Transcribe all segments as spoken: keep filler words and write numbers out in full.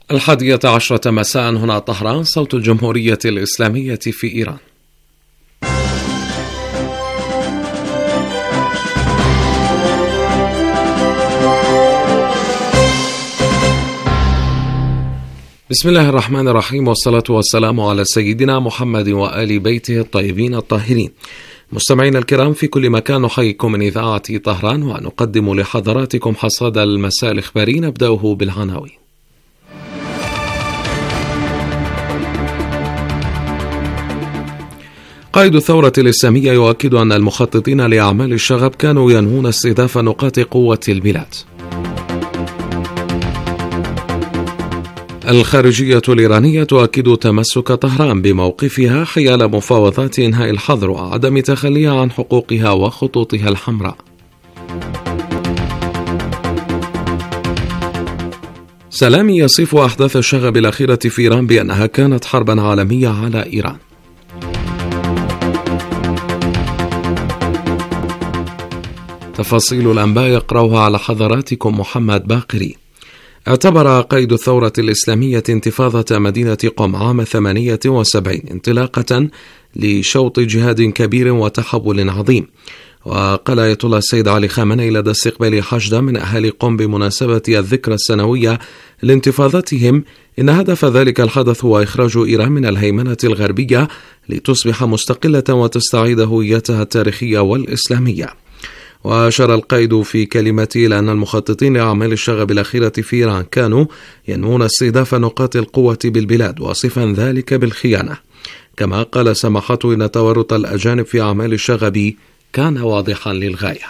الحادية عشرة مساء هنا طهران، صوت الجمهورية الإسلامية في إيران. بسم الله الرحمن الرحيم، والصلاة والسلام على سيدنا محمد وآل بيته الطيبين الطاهرين. مستمعينا الكرام في كل مكان، نحييكم من إذاعة طهران ونقدم لحضراتكم حصاد المساء الإخباري، نبدأه بالعناوين. قائد الثورة الإسلامية يؤكد أن المخططين لأعمال الشغب كانوا ينوون استهداف نقاط قوة البلاد. الخارجية الإيرانية تؤكد تمسك طهران بموقفها حيال مفاوضات إنهاء الحظر وعدم تخليها عن حقوقها وخطوطها الحمراء. سلامي يصف أحداث الشغب الأخيرة في إيران بأنها كانت حربا عالمية على إيران. تفاصيل الأنباء يقرأها على حضراتكم محمد باقري. اعتبر قائد الثورة الإسلامية انتفاضة مدينة قم عام ثمانية وسبعين انطلاقة لشوط جهاد كبير وتحول عظيم. وقال آية الله السيد علي خامنئي لدى استقبال حشد من أهالي قم بمناسبة الذكرى السنوية لانتفاضتهم إن هدف ذلك الحدث هو إخراج إيران من الهيمنة الغربية لتصبح مستقلة وتستعيد هويتها التاريخية والإسلامية. وأشار القائد في كلمته إلى أن المخططين لأعمال الشغب الأخيرة في إيران كانوا ينوون استهداف نقاط القوة بالبلاد، وصفا ذلك بالخيانة. كما قال سماحته إن تورط الأجانب في أعمال الشغب كان واضحا للغاية.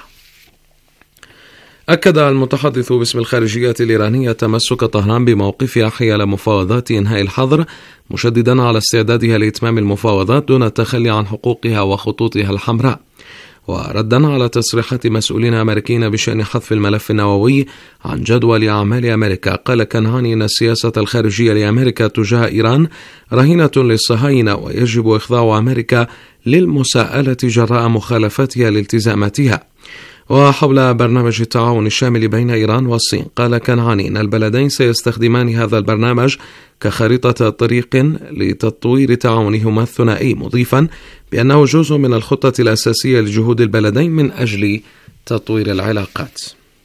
أكد المتحدث باسم الخارجية الإيرانية تمسك طهران بموقفها حيال مفاوضات إنهاء الحظر، مشددا على استعدادها لإتمام المفاوضات دون التخلي عن حقوقها وخطوطها الحمراء. وردا على تصريحات مسؤولين أمريكيين بشأن حذف الملف النووي عن جدول أعمال أمريكا، قال كنهاني أن السياسة الخارجية لأمريكا تجاه إيران رهينة للصهاينة، ويجب إخضاع أمريكا للمساءلة جراء مخالفتها لالتزاماتها. وحول برنامج التعاون الشامل بين إيران والصين، قال كنهاني أن البلدين سيستخدمان هذا البرنامج كخريطة طريق لتطوير تعاونهما الثنائي، مضيفا بأنه جزء من الخطة الأساسية لجهود البلدين من أجل تطوير العلاقات.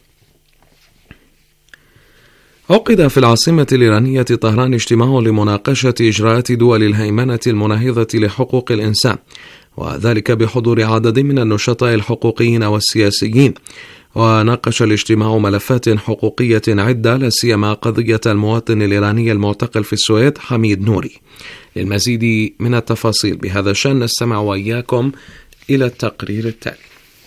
عقد في العاصمة الإيرانية طهران اجتماع لمناقشة إجراءات دول الهيمنة المناهضة لحقوق الإنسان، وذلك بحضور عدد من النشطاء الحقوقيين والسياسيين. وناقش الاجتماع ملفات حقوقية عدة، لا سيما قضية المواطن الإيراني المعتقل في السويد حميد نوري. للمزيد من التفاصيل بهذا الشأن نستمع وإياكم إلى التقرير التالي.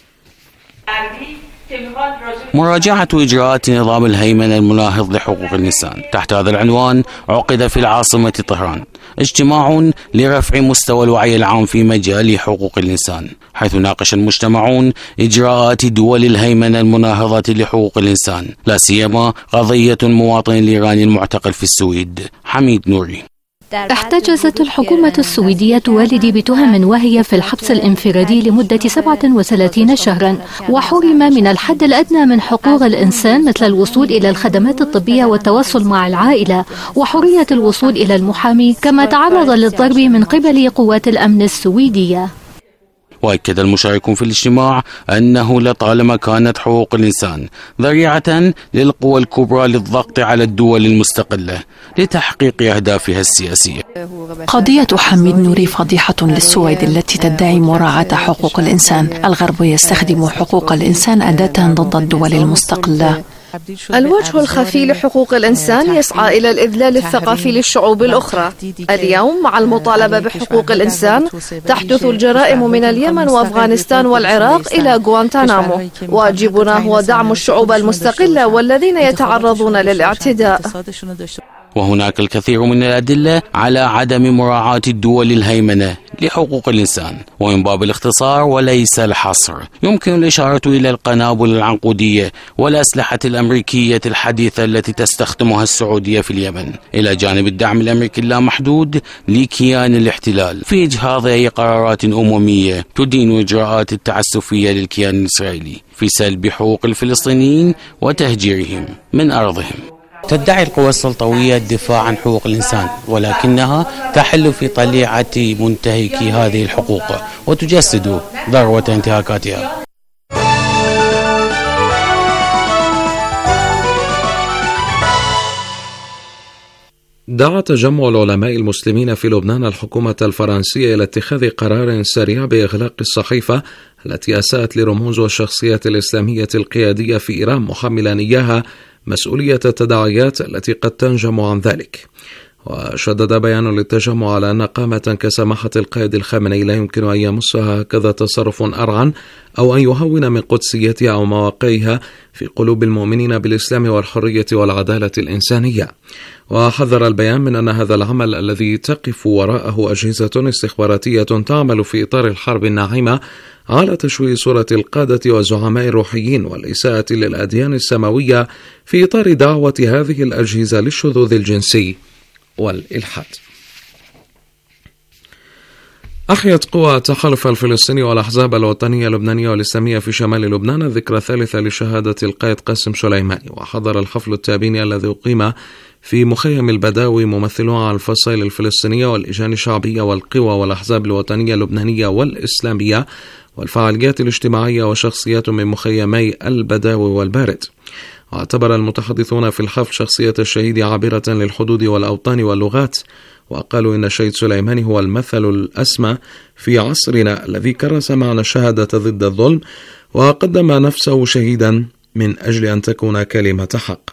مراجعة إجراءات نظام الهيمنة المناهض لحقوق الإنسان. تحت هذا العنوان عقد في العاصمة طهران اجتماع لرفع مستوى الوعي العام في مجال حقوق الإنسان، حيث ناقش المجتمعون إجراءات دول الهيمنة المناهضة لحقوق الإنسان، لا سيما قضية المواطن الإيراني المعتقل في السويد حميد نوري. احتجزت الحكومة السويدية والدي بتهم وهي في الحبس الانفرادي لمدة سبعة وثلاثين شهرا، وحرم من الحد الأدنى من حقوق الإنسان مثل الوصول إلى الخدمات الطبية والتواصل مع العائلة وحرية الوصول إلى المحامي، كما تعرض للضرب من قبل قوات الأمن السويدية. وأكد المشاركون في الاجتماع أنه لطالما كانت حقوق الإنسان ذريعة للقوى الكبرى للضغط على الدول المستقلة لتحقيق أهدافها السياسية. قضية حميد نوري فضيحة للسويد التي تدعي مراعاة حقوق الإنسان. الغرب يستخدم حقوق الإنسان أداة ضد الدول المستقلة. الوجه الخفي لحقوق الإنسان يسعى إلى الإذلال الثقافي للشعوب الأخرى. اليوم مع المطالبة بحقوق الإنسان تحدث الجرائم من اليمن وأفغانستان والعراق إلى غوانتانامو. واجبنا هو دعم الشعوب المستقلة والذين يتعرضون للاعتداء. وهناك الكثير من الأدلة على عدم مراعاة الدول الهيمنة لحقوق الإنسان. ومن باب الاختصار وليس الحصر يمكن الإشارة إلى القنابل العنقودية والأسلحة الأمريكية الحديثة التي تستخدمها السعودية في اليمن، إلى جانب الدعم الأمريكي اللامحدود لكيان الاحتلال في إجهاض أي قرارات أممية تدين إجراءات التعسفية للكيان الإسرائيلي في سلب حقوق الفلسطينيين وتهجيرهم من أرضهم. تدعي القوى السلطوية الدفاع عن حقوق الإنسان، ولكنها تحل في طليعة منتهكي هذه الحقوق وتجسد ذروة انتهاكاتها. دعا تجمع العلماء المسلمين في لبنان الحكومة الفرنسية إلى اتخاذ قرار سريع بإغلاق الصحيفة التي أساءت لرموز والشخصيات الإسلامية القيادية في إيران، محملا إياها مسؤولية التداعيات التي قد تنجم عن ذلك. وشدد بيان للتجمع على أن قامة كسماحة القائد الخامنئي لا يمكن أن يمسها هكذا تصرف أرعن أو أن يهون من قدسيتها أو مواقعها في قلوب المؤمنين بالإسلام والحرية والعدالة الإنسانية. وحذر البيان من أن هذا العمل الذي تقف وراءه أجهزة استخباراتية تعمل في إطار الحرب الناعمة على تشويه صورة القادة والزعماء الروحيين والإساءة للأديان السماوية في إطار دعوة هذه الأجهزة للشذوذ الجنسي والإلحاد. أحيت قوى التحالف الفلسطيني والأحزاب الوطنية اللبنانية والإسلامية في شمال لبنان الذكرى الثالثة لشهادة القائد قاسم سليماني، وحضر الحفل التابيني الذي أقيم في مخيم البداوي ممثلون عن الفصائل الفلسطينية واللجان الشعبية والقوى والأحزاب الوطنية اللبنانية والإسلامية والفعاليات الاجتماعية وشخصيات من مخيمي البداوي والبارد. واعتبر المتحدثون في الحفل شخصية الشهيد عابرة للحدود والأوطان واللغات، وقالوا إن الشهيد سليماني هو المثل الأسمى في عصرنا الذي كرس معنى الشهادة ضد الظلم وقدم نفسه شهيدا من أجل أن تكون كلمة حق.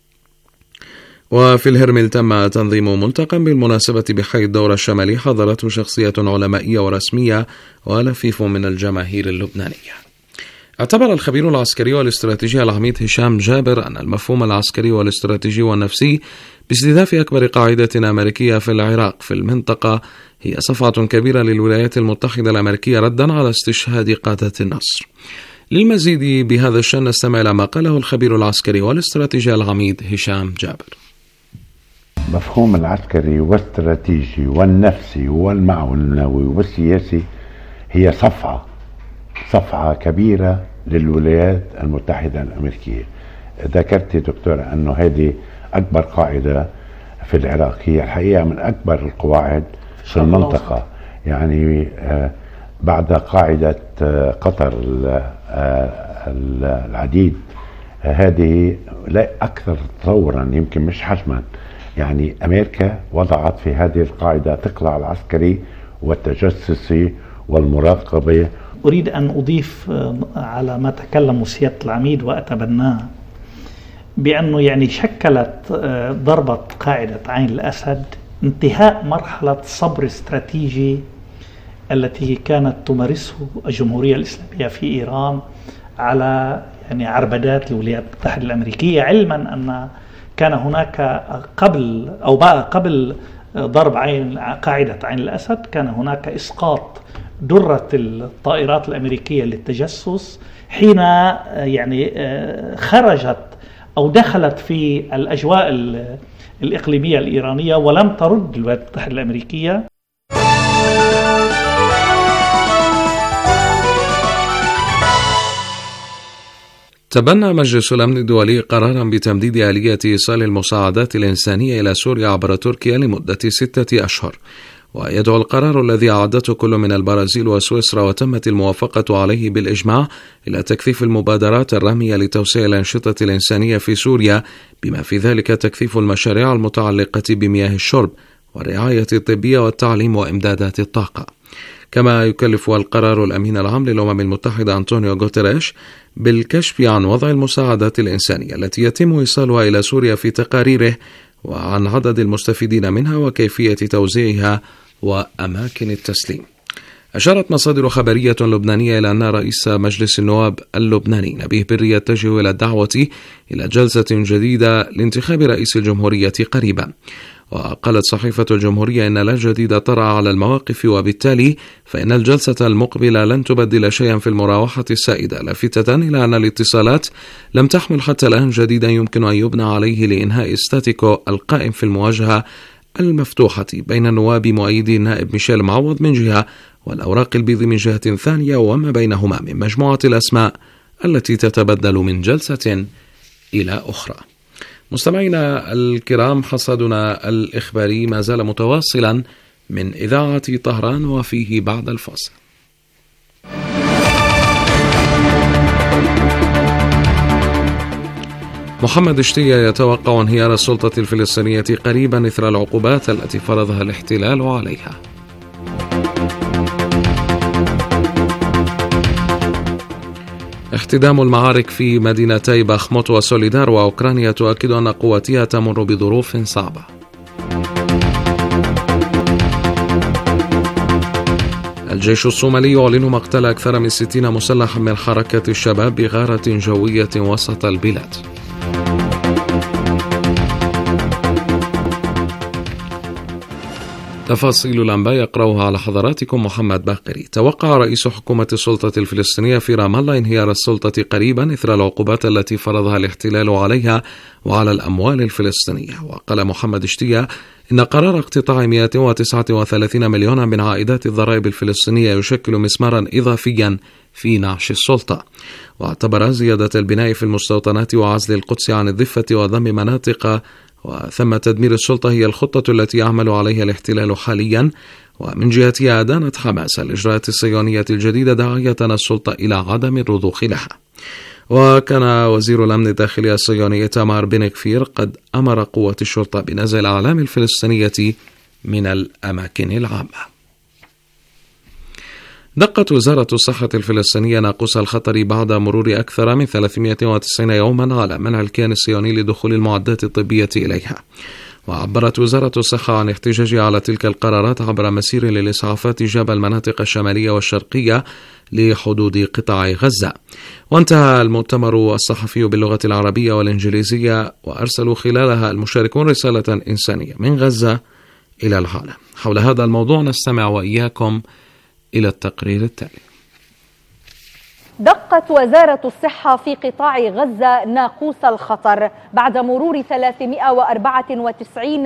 وفي الهرمل تم تنظيم ملتقى بالمناسبة بحي الدورة الشمالي حضرته شخصية علمائية ورسمية ولفيف من الجماهير اللبنانية. اعتبر الخبير العسكري والاستراتيجي العميد هشام جابر أن المفهوم العسكري والاستراتيجي والنفسي باستهداف أكبر قاعدة أمريكية في العراق في المنطقة هي صفعة كبيرة للولايات المتحدة الأمريكية ردا على استشهاد قادة النصر. للمزيد بهذا الشأن نستمع إلى ما قاله الخبير العسكري والاستراتيجي العميد هشام جابر. مفهوم العسكري والاستراتيجي والنفسي والمعنوي والسياسي هي صفعة صفعة كبيرة للولايات المتحدة الأمريكية. ذكرت دكتور أنه هذه أكبر قاعدة في العراق، هي الحقيقة من أكبر القواعد في المنطقة، يعني بعد قاعدة قطر العديد هذه لا أكثر تطورا يمكن مش حجما. يعني أمريكا وضعت في هذه القاعدة ثقلها العسكري والتجسسي والمراقبة. أريد أن أضيف على ما تكلم سيادة العميد وأتبناه بأنه يعني شكلت ضربة قاعدة عين الأسد انتهاء مرحلة صبر استراتيجي التي كانت تمارسه الجمهورية الإسلامية في إيران على يعني عربدات الولايات المتحدة الأمريكية، علما أن كان هناك قبل أو بقى قبل ضرب عين قاعدة عين الأسد كان هناك إسقاط درة الطائرات الأمريكية للتجسس حين يعني خرجت أو دخلت في الأجواء الإقليمية الإيرانية ولم ترد الولايات المتحدة الأمريكية. تبنى مجلس الأمن الدولي قرارا بتمديد آلية إيصال المساعدات الإنسانية إلى سوريا عبر تركيا لمدة ستة أشهر. ويدعو القرار الذي أعدته كل من البرازيل وسويسرا وتمت الموافقة عليه بالإجماع إلى تكثيف المبادرات الرامية لتوسيع الأنشطة الإنسانية في سوريا، بما في ذلك تكثيف المشاريع المتعلقة بمياه الشرب والرعاية الطبية والتعليم وإمدادات الطاقة. كما يكلف القرار الأمين العام للأمم المتحدة أنطونيو غوتيريش بالكشف عن وضع المساعدات الإنسانية التي يتم إيصالها إلى سوريا في تقاريره وعن عدد المستفيدين منها وكيفية توزيعها وأماكن التسليم. أشارت مصادر خبرية لبنانية إلى أن رئيس مجلس النواب اللبناني نبيه بري يتجه إلى الدعوة إلى جلسة جديدة لانتخاب رئيس الجمهورية قريبا. وقالت صحيفة الجمهورية إن لا جديد طرأ على المواقف، وبالتالي فإن الجلسة المقبلة لن تبدل شيئا في المراوحة السائدة، لافتة إلى أن الاتصالات لم تحمل حتى الآن جديدا يمكن أن يبنى عليه لإنهاء ستاتيكو القائم في المواجهة المفتوحة بين النواب مؤيدي النائب ميشيل معوض من جهة والأوراق البيض من جهة ثانية، وما بينهما من مجموعة الأسماء التي تتبدل من جلسة إلى أخرى. مستمعينا الكرام، حصادنا الإخباري ما زال متواصلا من إذاعة طهران، وفيه بعد الفاصل. محمد شتية يتوقع انهيار السلطة الفلسطينية قريبا إثر العقوبات التي فرضها الاحتلال عليها. احتدام المعارك في مدينتي باخموت وسوليدار وأوكرانيا تؤكد أن قواتها تمر بظروف صعبة. الجيش الصومالي يعلن مقتل أكثر من ستين مسلحا من حركة الشباب بغارة جوية وسط البلاد. تفاصيل الأنباء يقرأها على حضراتكم محمد باقري. توقع رئيس حكومة السلطة الفلسطينية في رام الله انهيار السلطة قريبا إثر العقوبات التي فرضها الاحتلال عليها وعلى الأموال الفلسطينية. وقال محمد شتية إن قرار اقتطاع مئة وتسعة وثلاثين مليون من عائدات الضرائب الفلسطينية يشكل مسمارا إضافيا في نعش السلطة. واعتبر زيادة البناء في المستوطنات وعزل القدس عن الضفة وضم مناطق وثم تدمير السلطة هي الخطة التي يعمل عليها الاحتلال حاليا. ومن جهتها أدانت حماس الإجراءات الصهيونية الجديدة داعية السلطة إلى عدم الرضوخ لها. وكان وزير الأمن الداخلي الصهيوني تامار بن كفير قد أمر قوة الشرطة بنزع الأعلام الفلسطينية من الأماكن العامة. دقت وزارة الصحة الفلسطينية ناقوس الخطر بعد مرور أكثر من ثلاثمئة وتسعين يوما على منع الكيان الصهيوني لدخول المعدات الطبية إليها. وعبرت وزارة الصحة عن احتجاجها على تلك القرارات عبر مسير للإسعافات جاب المناطق الشمالية والشرقية لحدود قطاع غزة. وانتهى المؤتمر الصحفي باللغة العربية والإنجليزية، وأرسلوا خلالها المشاركون رسالة إنسانية من غزة إلى العالم. حول هذا الموضوع نستمع وإياكم إلى التقرير التالي. دقت وزارة الصحة في قطاع غزة ناقوس الخطر بعد مرور ثلاثمئة وأربعة وتسعين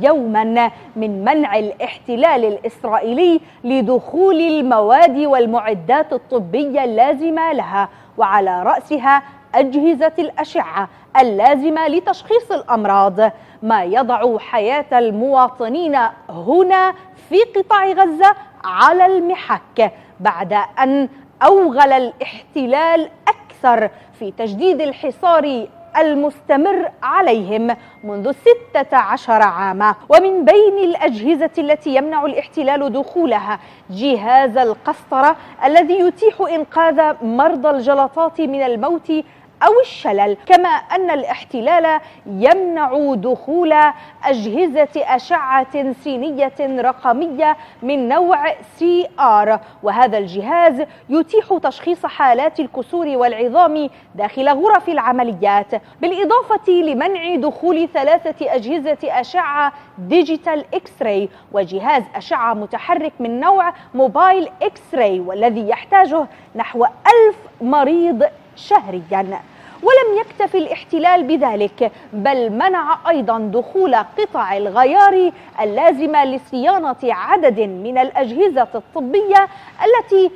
يوما من منع الاحتلال الإسرائيلي لدخول المواد والمعدات الطبية اللازمة لها، وعلى رأسها أجهزة الأشعة اللازمة لتشخيص الأمراض، ما يضع حياة المواطنين هنا في قطاع غزة على المحك بعد أن أوغل الاحتلال أكثر في تجديد الحصار المستمر عليهم منذ ستة عشر عاما. ومن بين الأجهزة التي يمنع الاحتلال دخولها جهاز القسطرة الذي يتيح إنقاذ مرضى الجلطات من الموت أو الشلل، كما أن الاحتلال يمنع دخول أجهزة أشعة سينية رقمية من نوع سي آر، وهذا الجهاز يتيح تشخيص حالات الكسور والعظام داخل غرف العمليات، بالإضافة لمنع دخول ثلاثة أجهزة أشعة ديجيتال إكس راي وجهاز أشعة متحرك من نوع موبايل إكس راي، والذي يحتاجه نحو ألف مريض شهريا. ولم يكتف الاحتلال بذلك، بل منع أيضا دخول قطع الغيار اللازمة لصيانة عدد من الأجهزة الطبية التي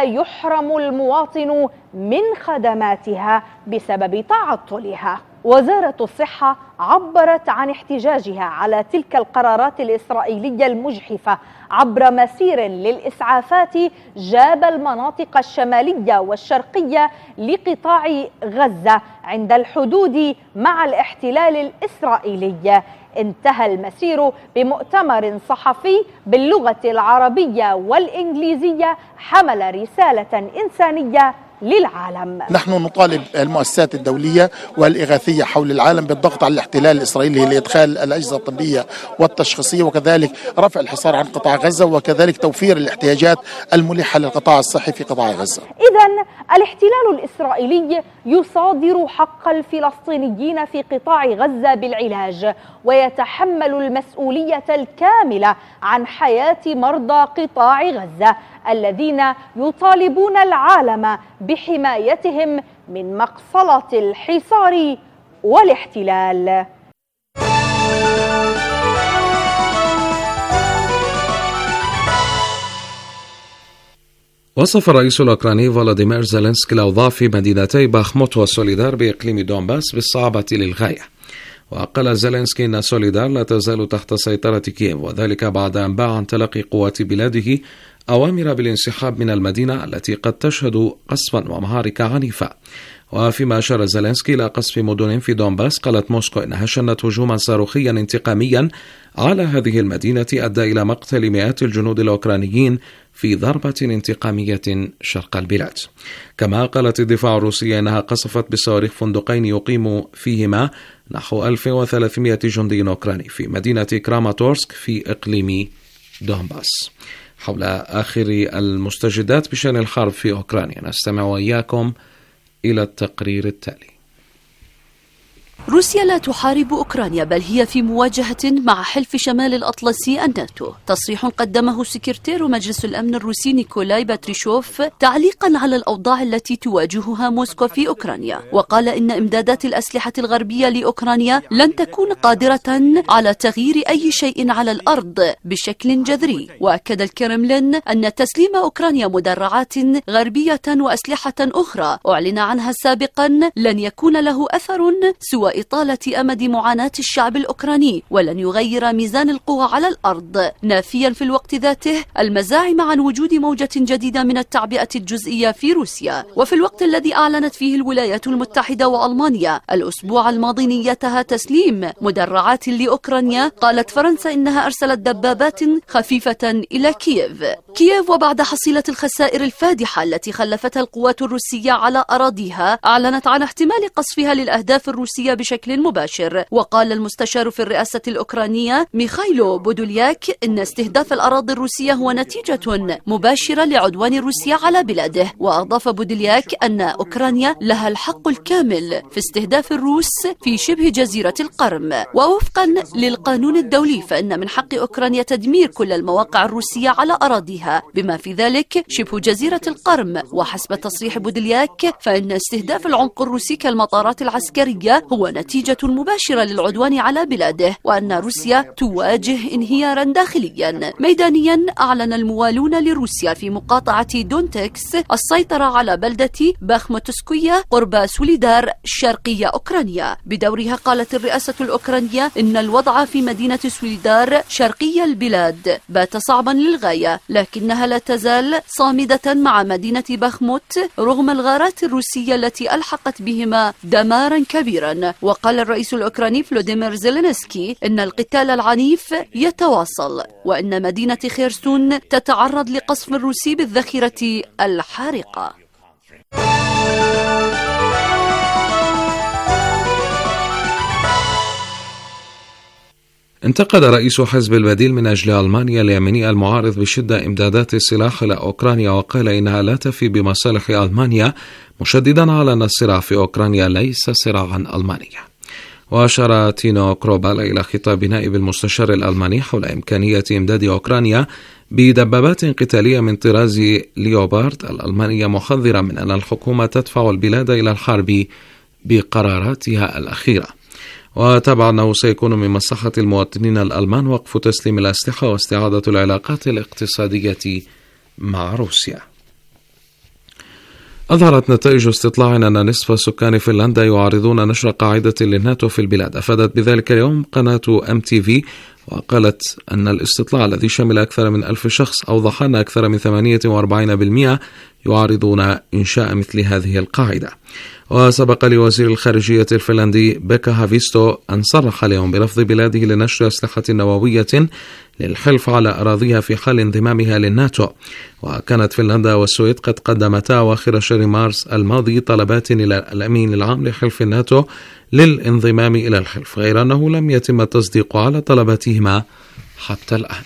سيحرم المواطن من خدماتها بسبب تعطلها. وزارة الصحة عبرت عن احتجاجها على تلك القرارات الإسرائيلية المجحفة عبر مسير للإسعافات جاب المناطق الشمالية والشرقية لقطاع غزة عند الحدود مع الاحتلال الإسرائيلي. انتهى المسير بمؤتمر صحفي باللغة العربية والإنجليزية حمل رسالة إنسانية للعالم. نحن نطالب المؤسسات الدولية والإغاثية حول العالم بالضغط على الاحتلال الإسرائيلي لإدخال الأجهزة الطبية والتشخيصية، وكذلك رفع الحصار عن قطاع غزة، وكذلك توفير الاحتياجات الملحة للقطاع الصحي في قطاع غزة. إذن الاحتلال الإسرائيلي يصادر حق الفلسطينيين في قطاع غزة بالعلاج، ويتحمل المسؤولية الكاملة عن حياة مرضى قطاع غزة الذين يطالبون العالم بحمايتهم من مقصلة الحصار والاحتلال. وصف الرئيس الأوكراني فولوديمير زيلينسكي الأوضاع في مدينتي باخموت وسوليدار بإقليم دونباس بالصعبة للغاية. وقال زيلينسكي أن سوليدار لا تزال تحت سيطرة كييف، وذلك بعد أن باع عن تلقي قوات بلاده أوامر بالانسحاب من المدينة التي قد تشهد قصفا ومعارك عنيفة. وفيما أشار زيلينسكي إلى قصف مدن في دونباس، قالت موسكو إنها شنت هجوما صاروخيا انتقاميا على هذه المدينة أدى إلى مقتل مئات الجنود الأوكرانيين في ضربة انتقامية شرق البلاد. كما قالت الدفاع الروسية إنها قصفت بصواريخ فندقين يقيم فيهما نحو ألف وثلاثمئة جندي أوكراني في مدينة كراماتورسك في إقليم دونباس. حول آخر المستجدات بشأن الحرب في أوكرانيا نستمع وإياكم إلى التقرير التالي. روسيا لا تحارب أوكرانيا، بل هي في مواجهة مع حلف شمال الأطلسي الناتو. تصريح قدمه سكرتير مجلس الأمن الروسي نيكولاي باتريشوف تعليقا على الأوضاع التي تواجهها موسكو في أوكرانيا، وقال إن إمدادات الأسلحة الغربية لأوكرانيا لن تكون قادرة على تغيير أي شيء على الأرض بشكل جذري. وأكد الكرملين أن تسليم أوكرانيا مدرعات غربية وأسلحة أخرى أعلن عنها سابقا لن يكون له أثر سوى إطالة أمد معاناة الشعب الأوكراني، ولن يغير ميزان القوى على الأرض، نافيا في الوقت ذاته المزاعم عن وجود موجة جديدة من التعبئة الجزئية في روسيا. وفي الوقت الذي أعلنت فيه الولايات المتحدة وألمانيا الأسبوع الماضي نيتها تسليم مدرعات لأوكرانيا، قالت فرنسا إنها أرسلت دبابات خفيفة إلى كييف. كييف وبعد حصيلة الخسائر الفادحة التي خلفتها القوات الروسية على أراضيها أعلنت عن احتمال قصفها للأهداف الروسية بشكل مباشر. وقال المستشار في الرئاسة الأوكرانية ميخايلو بودولياك إن استهداف الأراضي الروسية هو نتيجة مباشرة لعدوان روسيا على بلاده. وأضاف بودولياك أن أوكرانيا لها الحق الكامل في استهداف الروس في شبه جزيرة القرم، ووفقا للقانون الدولي فإن من حق أوكرانيا تدمير كل المواقع الروسية على أراضيها بما في ذلك شبه جزيرة القرم. وحسب تصريح بودولياك فإن استهداف العمق الروسي كالمطارات العسكرية هو نتيجة مباشرة للعدوان على بلاده، وأن روسيا تواجه انهيارا داخليا. ميدانيا أعلن الموالون لروسيا في مقاطعة دونتكس السيطرة على بلدة باخموتسكية قرب سوليدار شرقية أوكرانيا. بدورها قالت الرئاسة الأوكرانية إن الوضع في مدينة سوليدار شرقي البلاد بات صعبا للغاية، لكنها لا تزال صامدة مع مدينة باخموت رغم الغارات الروسية التي ألحقت بهما دمارا كبيرا. وقال الرئيس الأوكراني فلوديمير زيلينسكي إن القتال العنيف يتواصل، وإن مدينة خيرسون تتعرض لقصف روسي بالذخيرة الحارقة. انتقد رئيس حزب البديل من أجل ألمانيا اليميني المعارض بشدة إمدادات السلاح إلى أوكرانيا، وقال إنها لا تفي بمصالح ألمانيا، مشددا على أن الصراع في أوكرانيا ليس صراعا ألمانيا. وأشار تينو كروبال إلى خطاب نائب المستشار الألماني حول إمكانية إمداد أوكرانيا بدبابات قتالية من طراز ليوبارد الألمانية، محذرا من أن الحكومة تدفع البلاد إلى الحرب بقراراتها الأخيرة. وتابع أنه سيكون من مصلحة المواطنين الألمان وقف تسليم الأسلحة واستعادة العلاقات الاقتصادية مع روسيا. أظهرت نتائج استطلاع أن نصف سكان فنلندا يعارضون نشر قاعدة للناتو في البلاد. أفادت بذلك اليوم قناة أم تي في، وقالت أن الاستطلاع الذي شمل أكثر من ألف شخص أوضح أن أكثر من ثمانية وأربعين بالمئة يعارضون إنشاء مثل هذه القاعدة. وسبق لوزير الخارجية الفنلندي بيكا هافيستو أن صرح اليوم برفض بلاده لنشر أسلحة نووية للحلف على أراضيها في حال انضمامها للناتو. وكانت فنلندا والسويد قد قدمتا أواخر شهر مارس الماضي طلبات إلى الأمين العام لحلف الناتو للانضمام إلى الحلف، غير أنه لم يتم التصديق على طلباتهما حتى الآن.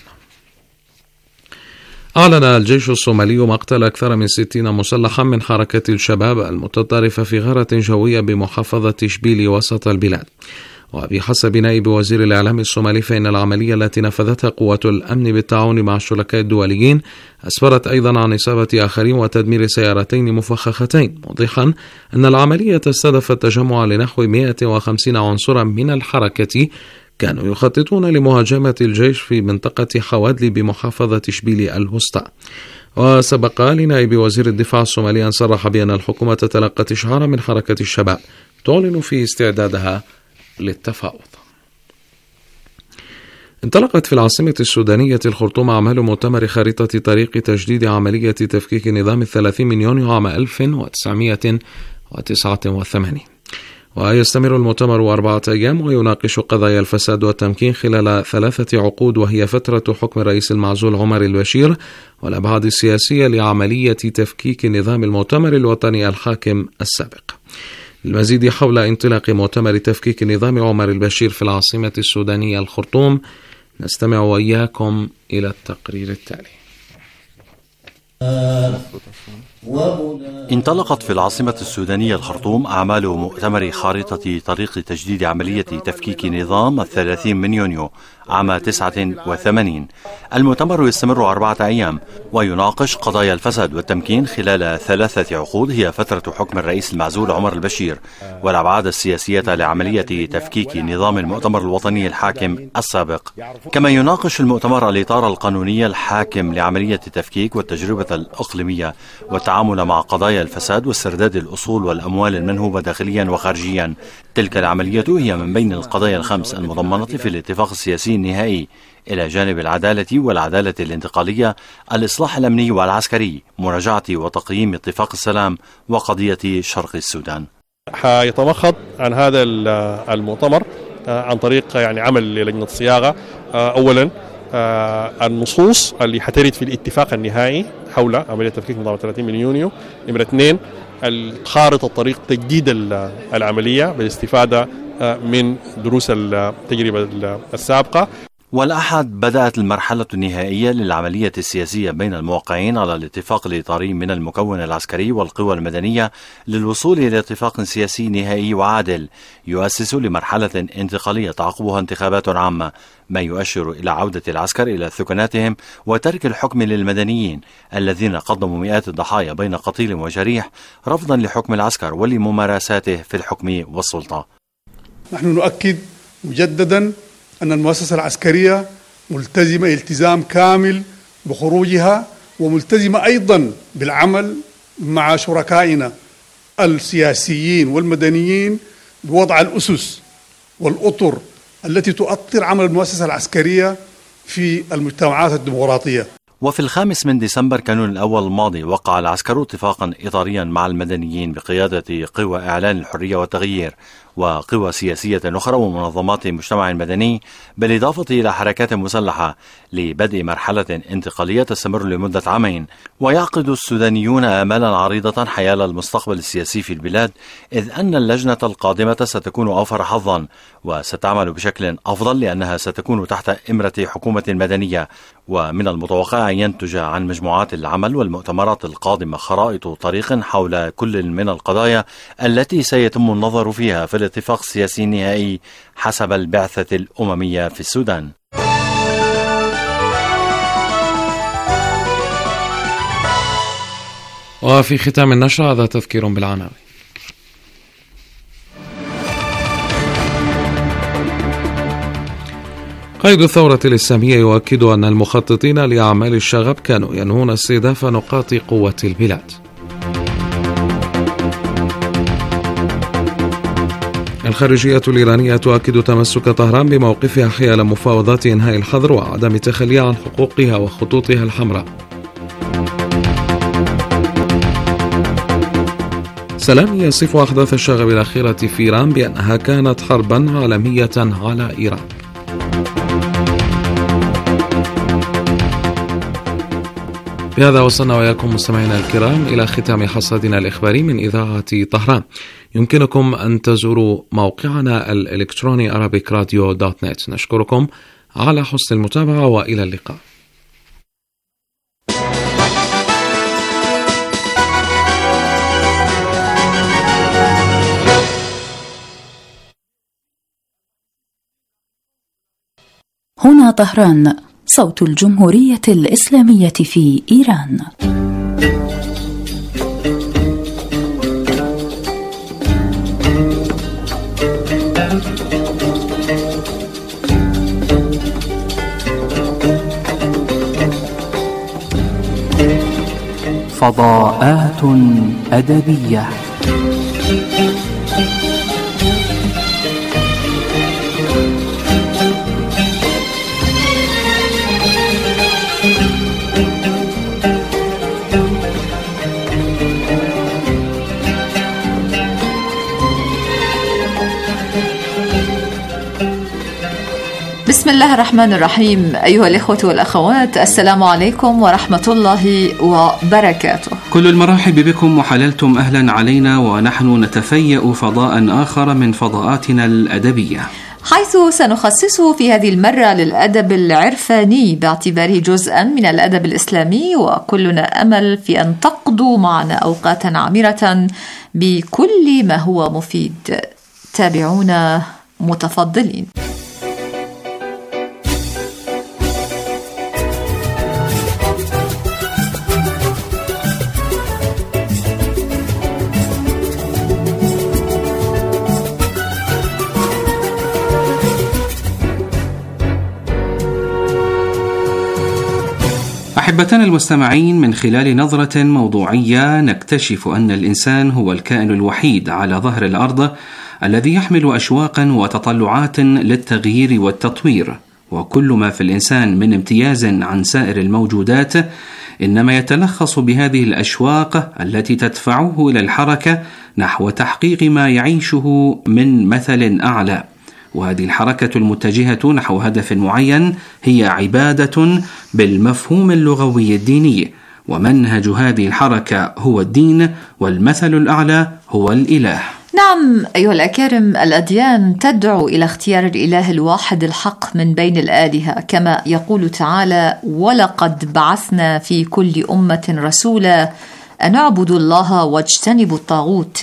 أعلن الجيش الصومالي مقتل أكثر من ستين مسلحا من حركة الشباب المتطرفة في غارة جوية بمحافظة شبيلي وسط البلاد. وبحسب نائب وزير الإعلام الصومالي فإن العملية التي نفذتها قوات الأمن بالتعاون مع الشركاء الدوليين أسفرت أيضا عن إصابة آخرين وتدمير سيارتين مفخختين، موضحا أن العملية استهدفت تجمع لنحو مئة وخمسين عنصرا من الحركة كانوا يخططون لمهاجمة الجيش في منطقة حوادلي بمحافظة شبيلي الوسطى. وسبق لنائب وزير الدفاع الصومالي أن صرح بأن الحكومة تلقت إشعارا من حركة الشباب تعلن في استعدادها للتفاوض. انطلقت في العاصمة السودانية الخرطوم أعمال مؤتمر خارطة طريق تجديد عملية تفكيك نظام الثلاثين من يونيو عام ألف وتسعمائة وتسعة وثمانين، ويستمر المؤتمر أربعة أيام ويناقش قضايا الفساد والتمكين خلال ثلاثة عقود، وهي فترة حكم الرئيس المعزول عمر البشير والأبعاد السياسية لعملية تفكيك نظام المؤتمر الوطني الحاكم السابق. المزيد حول انطلاق مؤتمر تفكيك نظام عمر البشير في العاصمة السودانية الخرطوم نستمع وإياكم إلى التقرير التالي. انطلقت في العاصمة السودانية الخرطوم أعمال مؤتمر خارطة طريق تجديد عملية تفكيك نظام الثلاثين من يونيو عام تسعة وثمانين. المؤتمر يستمر أربعة أيام ويناقش قضايا الفساد والتمكين خلال ثلاثة عقود، هي فترة حكم الرئيس المعزول عمر البشير والأبعاد السياسية لعملية تفكيك نظام المؤتمر الوطني الحاكم السابق. كما يناقش المؤتمر الإطار القانوني الحاكم لعملية التفكيك والتجربة الإقليمية والتعامل مع قضايا الفساد واسترداد الأصول والأموال المنهوبة داخليا وخارجيا. تلك العملية هي من بين القضايا الخمس المضمنة في الاتفاق السياسي النهائي، إلى جانب العدالة والعدالة الانتقالية، الإصلاح الأمني والعسكري، مراجعة وتقييم اتفاق السلام، وقضية شرق السودان. حيتمخض عن هذا المؤتمر عن طريق يعني عمل لجنة صياغة. أولا النصوص اللي حترد في الاتفاق النهائي حول عملية تفكيك نظام ثلاثين من يونيو. نمرة اثنين خارطة الطريق تجديد العملية بالاستفادة من دروس التجربة السابقة. والأحد بدأت المرحلة النهائية للعملية السياسية بين الموقعين على الاتفاق الإطاري من المكون العسكري والقوى المدنية للوصول إلى اتفاق سياسي نهائي وعادل يؤسس لمرحلة انتقالية تعقبها انتخابات عامة، ما يؤشر إلى عودة العسكر إلى ثكناتهم وترك الحكم للمدنيين الذين قدموا مئات الضحايا بين قتيل وجريح رفضا لحكم العسكر ولممارساته في الحكم والسلطة. نحن نؤكد مجددا أن المؤسسة العسكرية ملتزمة التزام كامل بخروجها، وملتزمة أيضا بالعمل مع شركائنا السياسيين والمدنيين بوضع الأسس والأطر التي تؤطر عمل المؤسسة العسكرية في المجتمعات الديمقراطية. وفي الخامس من ديسمبر كانون الأول الماضي وقع العسكر اتفاقا إطاريا مع المدنيين بقيادة قوى إعلان الحرية والتغيير وقوى سياسية أخرى ومنظمات مجتمع مدني، بالإضافة إلى حركات مسلحة، لبدء مرحلة انتقالية تستمر لمدة عامين. ويعقد السودانيون آمالا عريضة حيال المستقبل السياسي في البلاد، إذ أن اللجنة القادمة ستكون أوفر حظا وستعمل بشكل أفضل لأنها ستكون تحت إمرة حكومة مدنية. ومن المتوقع أن ينتج عن مجموعات العمل والمؤتمرات القادمة خرائط طريق حول كل من القضايا التي سيتم النظر فيها في الاتفاق السياسي النهائي حسب البعثة الأممية في السودان. وفي ختام النشرة هذا تذكير بالعناوين. قائد الثورة الإسلامية يؤكد أن المخططين لأعمال الشغب كانوا ينهون استهداف نقاط قوة البلاد. الخارجية الإيرانية تؤكد تمسك طهران بموقفها حيال مفاوضات إنهاء الحظر وعدم التخلي عن حقوقها وخطوطها الحمراء. سلام يصف أحداث الشغب الأخيرة في إيران بأنها كانت حربا عالمية على إيران. بهذا وصلنا وإياكم مستمعينا الكرام إلى ختام حصادنا الإخباري من إذاعة طهران. يمكنكم أن تزوروا موقعنا الإلكتروني arabic radio دوت نت. نشكركم على حسن المتابعة وإلى اللقاء. هنا طهران، صوت الجمهورية الإسلامية في إيران. فضاءات أدبية. بسم الله الرحمن الرحيم. أيها الإخوة والأخوات، السلام عليكم ورحمة الله وبركاته. كل المرحب بكم وحللتم أهلا علينا، ونحن نتفيأ فضاء آخر من فضاءاتنا الأدبية، حيث سنخصصه في هذه المرة للأدب العرفاني باعتباره جزءا من الأدب الإسلامي، وكلنا أمل في أن تقضوا معنا أوقاتا عامرة بكل ما هو مفيد. تابعونا متفضلين. أحبتنا المستمعين، من خلال نظرة موضوعية نكتشف أن الإنسان هو الكائن الوحيد على ظهر الأرض الذي يحمل أشواقا وتطلعات للتغيير والتطوير، وكل ما في الإنسان من امتياز عن سائر الموجودات إنما يتلخص بهذه الأشواق التي تدفعه إلى الحركة نحو تحقيق ما يعيشه من مثل أعلى. وهذه الحركة المتجهة نحو هدف معين هي عبادة بالمفهوم اللغوي الديني، ومنهج هذه الحركة هو الدين، والمثل الأعلى هو الإله. نعم أيها الأكارم، الأديان تدعو إلى اختيار الإله الواحد الحق من بين الآلهة، كما يقول تعالى: ولقد بعثنا في كل أمة رسولا أن اعبدوا الله واجتنبوا الطاغوت،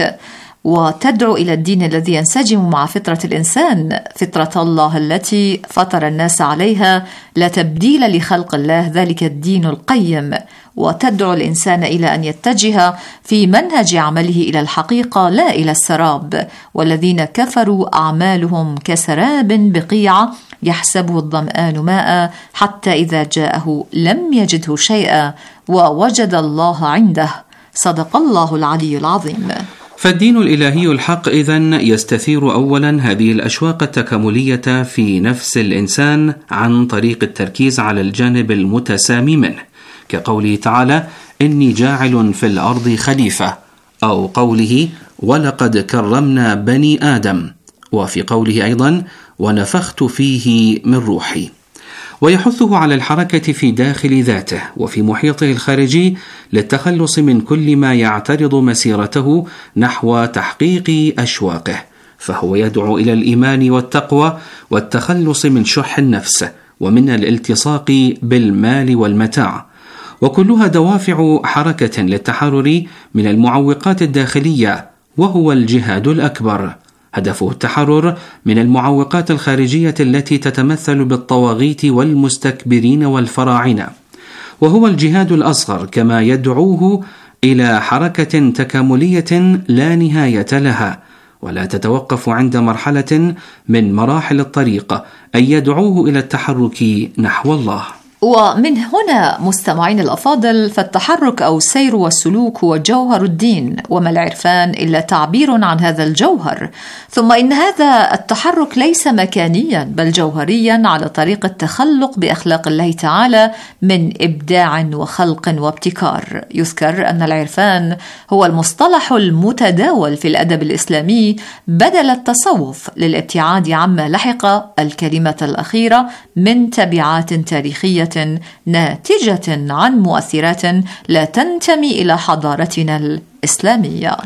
وتدعو إلى الدين الذي ينسجم مع فطرة الإنسان، فطرة الله التي فطر الناس عليها، لا تبديل لخلق الله، ذلك الدين القيم. وتدعو الإنسان إلى أن يتجه في منهج عمله إلى الحقيقة لا إلى السراب، والذين كفروا أعمالهم كسراب بقيعة يحسبه الظمآن ماء حتى إذا جاءه لم يجده شيئا ووجد الله عنده. صدق الله العلي العظيم. فالدين الإلهي الحق إذن يستثير أولا هذه الأشواق التكاملية في نفس الإنسان عن طريق التركيز على الجانب المتسامي منه، كقوله تعالى: إني جاعل في الأرض خليفة، أو قوله: ولقد كرمنا بني آدم، وفي قوله أيضا: ونفخت فيه من روحي. ويحثه على الحركة في داخل ذاته وفي محيطه الخارجي للتخلص من كل ما يعترض مسيرته نحو تحقيق أشواقه، فهو يدعو إلى الإيمان والتقوى والتخلص من شح النفس ومن الالتصاق بالمال والمتاع، وكلها دوافع حركة للتحرر من المعوقات الداخلية، وهو الجهاد الأكبر. هدفه التحرر من المعوقات الخارجية التي تتمثل بالطواغيت والمستكبرين والفراعنة، وهو الجهاد الأصغر، كما يدعوه إلى حركة تكاملية لا نهاية لها ولا تتوقف عند مرحلة من مراحل الطريق، أي يدعوه إلى التحرك نحو الله. ومن هنا مستمعين الأفاضل، فالتحرك أو السير والسلوك هو جوهر الدين، وما العرفان إلا تعبير عن هذا الجوهر. ثم إن هذا التحرك ليس مكانيا بل جوهريا على طريق التخلق بأخلاق الله تعالى من إبداع وخلق وابتكار. يذكر أن العرفان هو المصطلح المتداول في الأدب الإسلامي بدل التصوف للابتعاد عما لحق الكلمة الأخيرة من تبعات تاريخية ناتجة عن مؤثرات لا تنتمي إلى حضارتنا الإسلامية.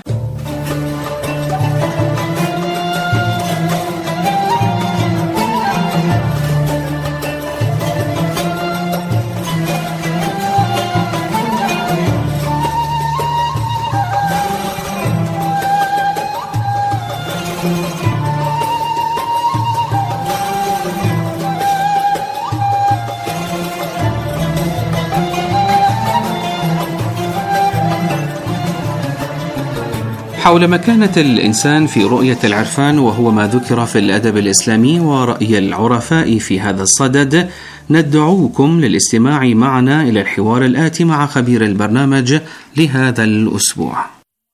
حول مكانة الإنسان في رؤية العرفان، وهو ما ذكر في الأدب الإسلامي ورأي العرفاء في هذا الصدد، ندعوكم للاستماع معنا إلى الحوار الآتي مع خبير البرنامج لهذا الأسبوع.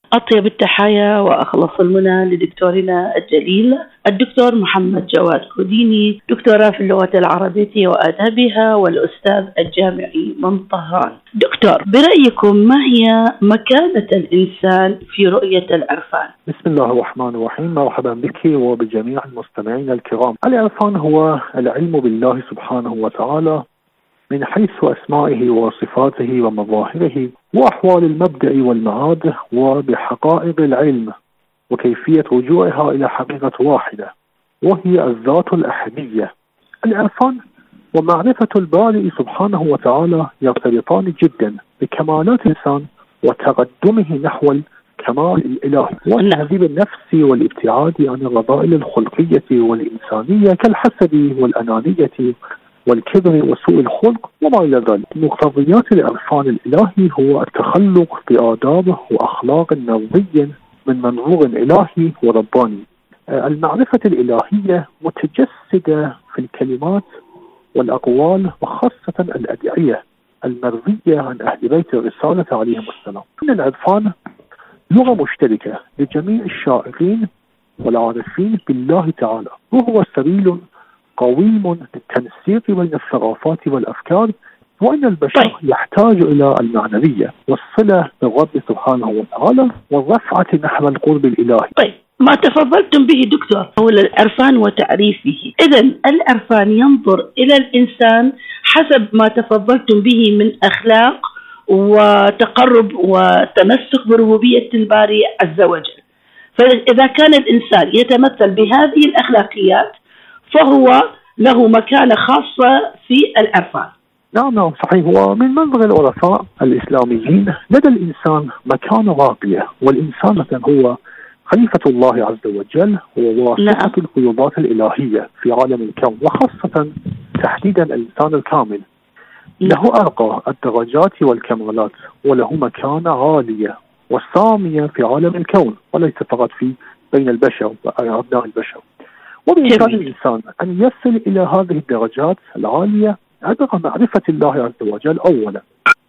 أطيب التحايا وأخلص المنى لدكتورنا الجليل الدكتور محمد جواد كوديني، دكتوراه في اللغة العربية وآدابها والأستاذ الجامعي من طهران. دكتور، برأيكم ما هي مكانة الإنسان في رؤية العرفان؟ بسم الله الرحمن الرحيم، مرحبا بك وبجميع المستمعين الكرام. العرفان هو العلم بالله سبحانه وتعالى من حيث أسمائه وصفاته ومظاهره وأحوال المبدأ والمعاد وبحقائق العلم وكيفية رجوعها إلى حقيقة واحدة وهي الذات الأحدية. العرفان ومعرفة البارئ سبحانه وتعالى يرتبطان جدا بكمالات الإنسان وتقدمه نحو الكمال الإلهي والتهذيب النفسي والابتعاد عن الرذائل الخلقية والإنسانية كالحسد والأنانية والكبر وسوء الخلق وما إلى ذلك. مقتضيات العرفان الإلهي هو التخلق بآداب وأخلاق مرضية من منظور إلهي ورباني. المعرفة الإلهية متجسدة في الكلمات والأقوال وخاصة الأدعية المرضية عن أهل بيت الرسالة عليهم السلام. إن العرفان لغة مشتركة لجميع الشائعين والعارفين بالله تعالى، وهو سبيل قويم للتنسيق بين الثقافات والأفكار، وأن البشر يحتاج إلى المعنوية والصلة بالرب سبحانه وتعالى والرفعة نحو القرب الإلهي. طيب، ما تفضلتم به دكتور هو العرفان وتعريفه. إذن العرفان ينظر إلى الإنسان حسب ما تفضلتم به من أخلاق وتقرب وتمسك بربوبية الباري عز وجل. فإذا كان الإنسان يتمثل بهذه الأخلاقيات فهو له مكانة خاصة في العرفان. نعم نعم صحيح. ومن منظر العرفاء الإسلاميين لدى الإنسان مكانة راقية، والإنسان هو خليفة الله عز وجل وواسطة الفيوضات الإلهية في عالم الكون، وخاصة تحديدا الإنسان الكامل له أرقى الدرجات والكمالات وله مكانة عالية وسامية في عالم الكون وليس فقط في بين البشر وأبناء البشر. وبإمكان الإنسان أن يصل إلى هذه الدرجات العالية عبر معرفة الله عز وجل أولا،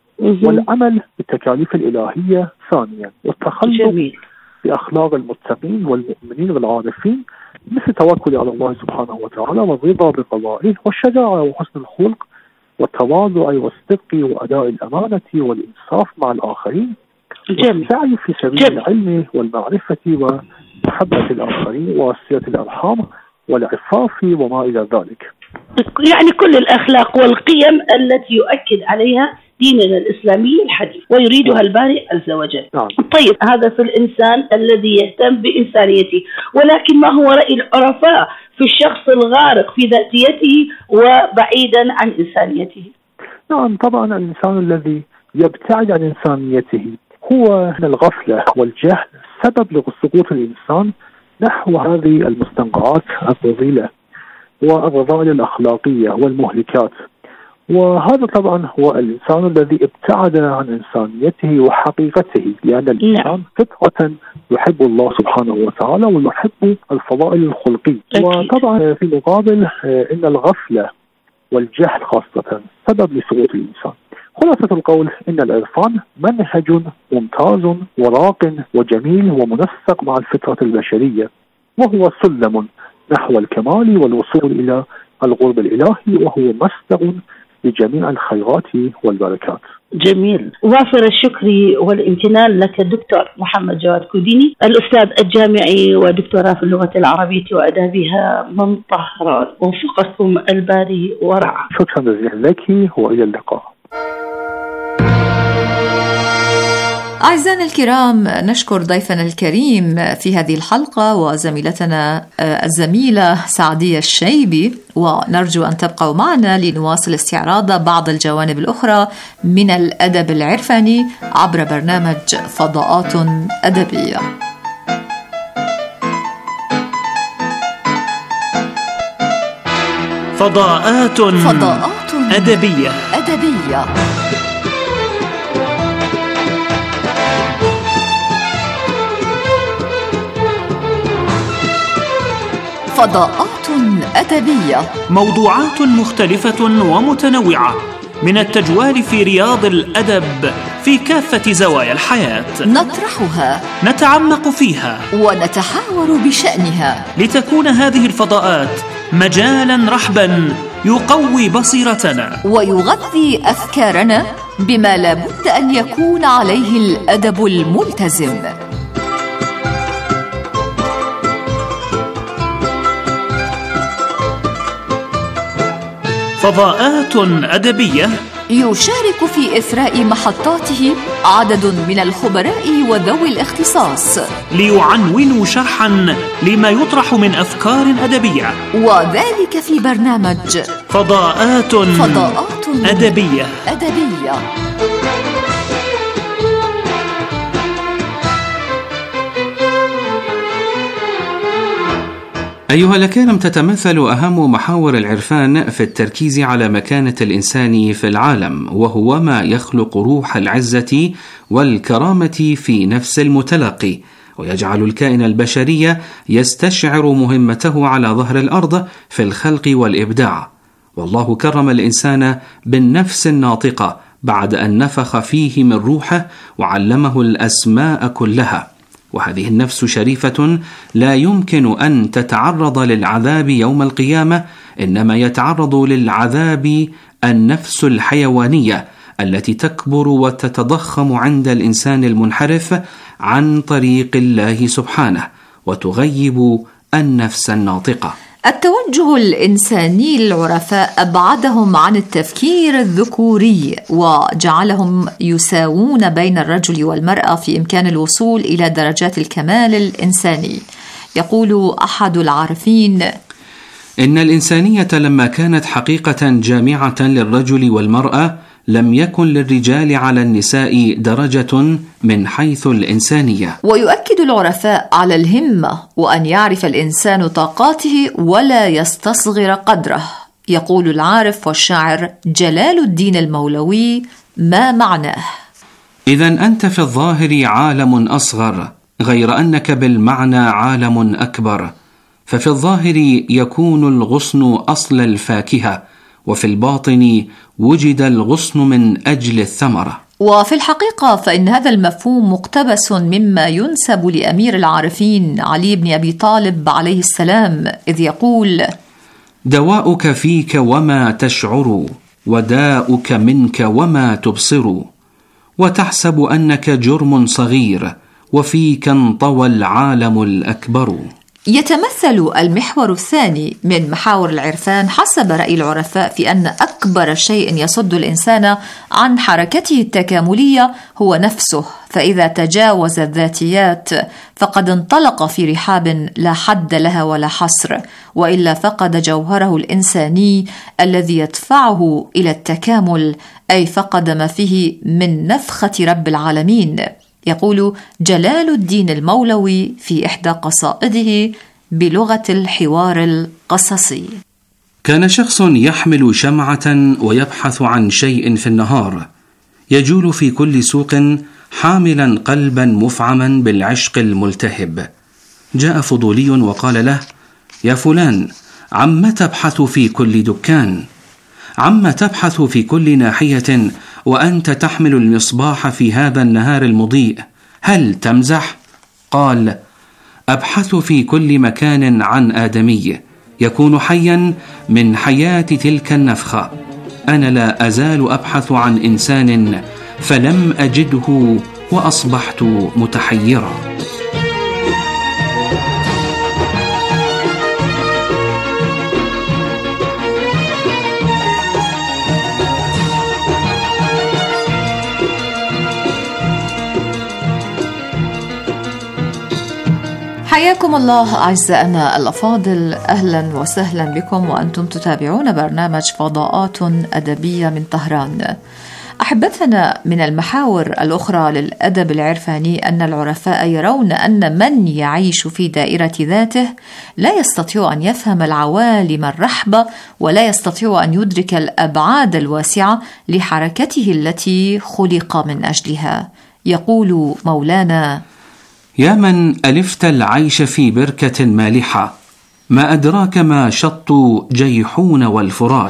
والعمل بالتكاليف الإلهية ثانيا، والتخلق بأخلاق المتقين والمؤمنين والعارفين مثل التوكل على الله سبحانه وتعالى والرضا بقضائه والشجاعة وحسن الخلق والتواضع والصدق وأداء الأمانة والإنصاف مع الآخرين، والسعي في سبيل العلم والمعرفة ومحبة الآخرين وصلة الأرحام والعفاف وما إلى ذلك. يعني كل الأخلاق والقيم التي يؤكد عليها ديننا الإسلامي الحديث ويريدها البارئ عز وجل. نعم. طيب، هذا في الإنسان الذي يهتم بإنسانيته، ولكن ما هو رأي العرفاء في الشخص الغارق في ذاتيته وبعيدا عن إنسانيته؟ نعم طبعا الإنسان الذي يبتعد عن إنسانيته هو الغفلة والجهل سبب لسقوط الإنسان نحو هذه المستنقعات الفضيلة والرذائل الأخلاقية والمهلكات. وهذا طبعا هو الإنسان الذي ابتعد عن إنسانيته وحقيقته، لأن الإنسان فطرة يحب الله سبحانه وتعالى ويحب الفضائل الخلقية. وطبعا في المقابل إن الغفلة والجهل خاصة سبب لسقوط الإنسان. خلاصة القول إن العرفان منهج ممتاز وراق وجميل ومنسق مع الفطرة البشرية، وهو سلم نحو الكمال والوصول إلى القرب الإلهي، وهو مصدر لجميع الخيرات والبركات. جميل. وافر الشكر والامتنان لك دكتور محمد جواد كوديني، الأستاذ الجامعي ودكتوراه في اللغة العربية وآدابها من طهران، وفقكم الباري ورعاه. شكرا جزيلا لك وإلى اللقاء. أعزائنا الكرام، نشكر ضيفنا الكريم في هذه الحلقة وزميلتنا الزميلة سعدية الشيبي، ونرجو أن تبقوا معنا لنواصل استعراض بعض الجوانب الأخرى من الأدب العرفاني عبر برنامج فضاءات أدبية. فضاءات فضاءات أدبية أدبية فضاءات أدبية، موضوعات مختلفة ومتنوعة من التجوال في رياض الأدب في كافة زوايا الحياة، نطرحها، نتعمق فيها، ونتحاور بشأنها، لتكون هذه الفضاءات مجالا رحبا يقوي بصيرتنا ويغذي أفكارنا بما لا بد أن يكون عليه الأدب الملتزم. فضاءات أدبية يشارك في إثراء محطاته عدد من الخبراء وذوي الاختصاص ليعنونوا شرحا لما يطرح من أفكار أدبية، وذلك في برنامج فضاءات, فضاءات أدبية, أدبية. أيها الأكارم، تتمثل أهم محاور العرفان في التركيز على مكانة الإنسان في العالم، وهو ما يخلق روح العزة والكرامة في نفس المتلقي، ويجعل الكائن البشري يستشعر مهمته على ظهر الأرض في الخلق والإبداع. والله كرم الإنسان بالنفس الناطقة بعد أن نفخ فيه من روحه وعلمه الأسماء كلها، وهذه النفس شريفة لا يمكن أن تتعرض للعذاب يوم القيامة، إنما يتعرض للعذاب النفس الحيوانية التي تكبر وتتضخم عند الإنسان المنحرف عن طريق الله سبحانه، وتغيب النفس الناطقة. التوجه الإنساني للعرفاء أبعدهم عن التفكير الذكوري وجعلهم يساوون بين الرجل والمرأة في إمكان الوصول إلى درجات الكمال الإنساني. يقول أحد العارفين: إن الإنسانية لما كانت حقيقة جامعة للرجل والمرأة لم يكن للرجال على النساء درجة من حيث الإنسانية. ويؤكد العرفاء على الهمة وأن يعرف الإنسان طاقاته ولا يستصغر قدره. يقول العارف والشاعر جلال الدين المولوي: ما معناه؟ إذن أنت في الظاهر عالم أصغر، غير أنك بالمعنى عالم أكبر، ففي الظاهر يكون الغصن أصل الفاكهة، وفي الباطن وجد الغصن من أجل الثمرة. وفي الحقيقة فإن هذا المفهوم مقتبس مما ينسب لأمير العارفين علي بن أبي طالب عليه السلام، إذ يقول: دواؤك فيك وما تشعر، وداؤك منك وما تبصر، وتحسب أنك جرم صغير، وفيك انطوى العالم الأكبر. يتمثل المحور الثاني من محاور العرفان حسب رأي العرفاء في أن أكبر شيء يصد الإنسان عن حركته التكاملية هو نفسه، فإذا تجاوز الذاتيات فقد انطلق في رحاب لا حد لها ولا حصر، وإلا فقد جوهره الإنساني الذي يدفعه إلى التكامل، أي فقد ما فيه من نفخة رب العالمين. يقول جلال الدين المولوي في إحدى قصائده بلغة الحوار القصصي: كان شخص يحمل شمعة ويبحث عن شيء في النهار، يجول في كل سوق حاملا قلبا مفعما بالعشق الملتهب. جاء فضولي وقال له: يا فلان، عم تبحث في كل دكان؟ عم تبحث في كل ناحية وأنت تحمل المصباح في هذا النهار المضيء؟ هل تمزح؟ قال: أبحث في كل مكان عن آدمي يكون حيا من حياة تلك النفخة. أنا لا أزال أبحث عن إنسان فلم أجده وأصبحت متحيرا. حياكم الله أعزائنا الأفاضل، أهلا وسهلا بكم وأنتم تتابعون برنامج فضاءات أدبية من طهران. أحبتنا، من المحاور الأخرى للأدب العرفاني أن العرفاء يرون أن من يعيش في دائرة ذاته لا يستطيع أن يفهم العوالم الرحبة ولا يستطيع أن يدرك الأبعاد الواسعة لحركته التي خلق من أجلها. يقول مولانا: يا من ألفت العيش في بركة مالحة، ما أدراك ما شط جيحون والفرات.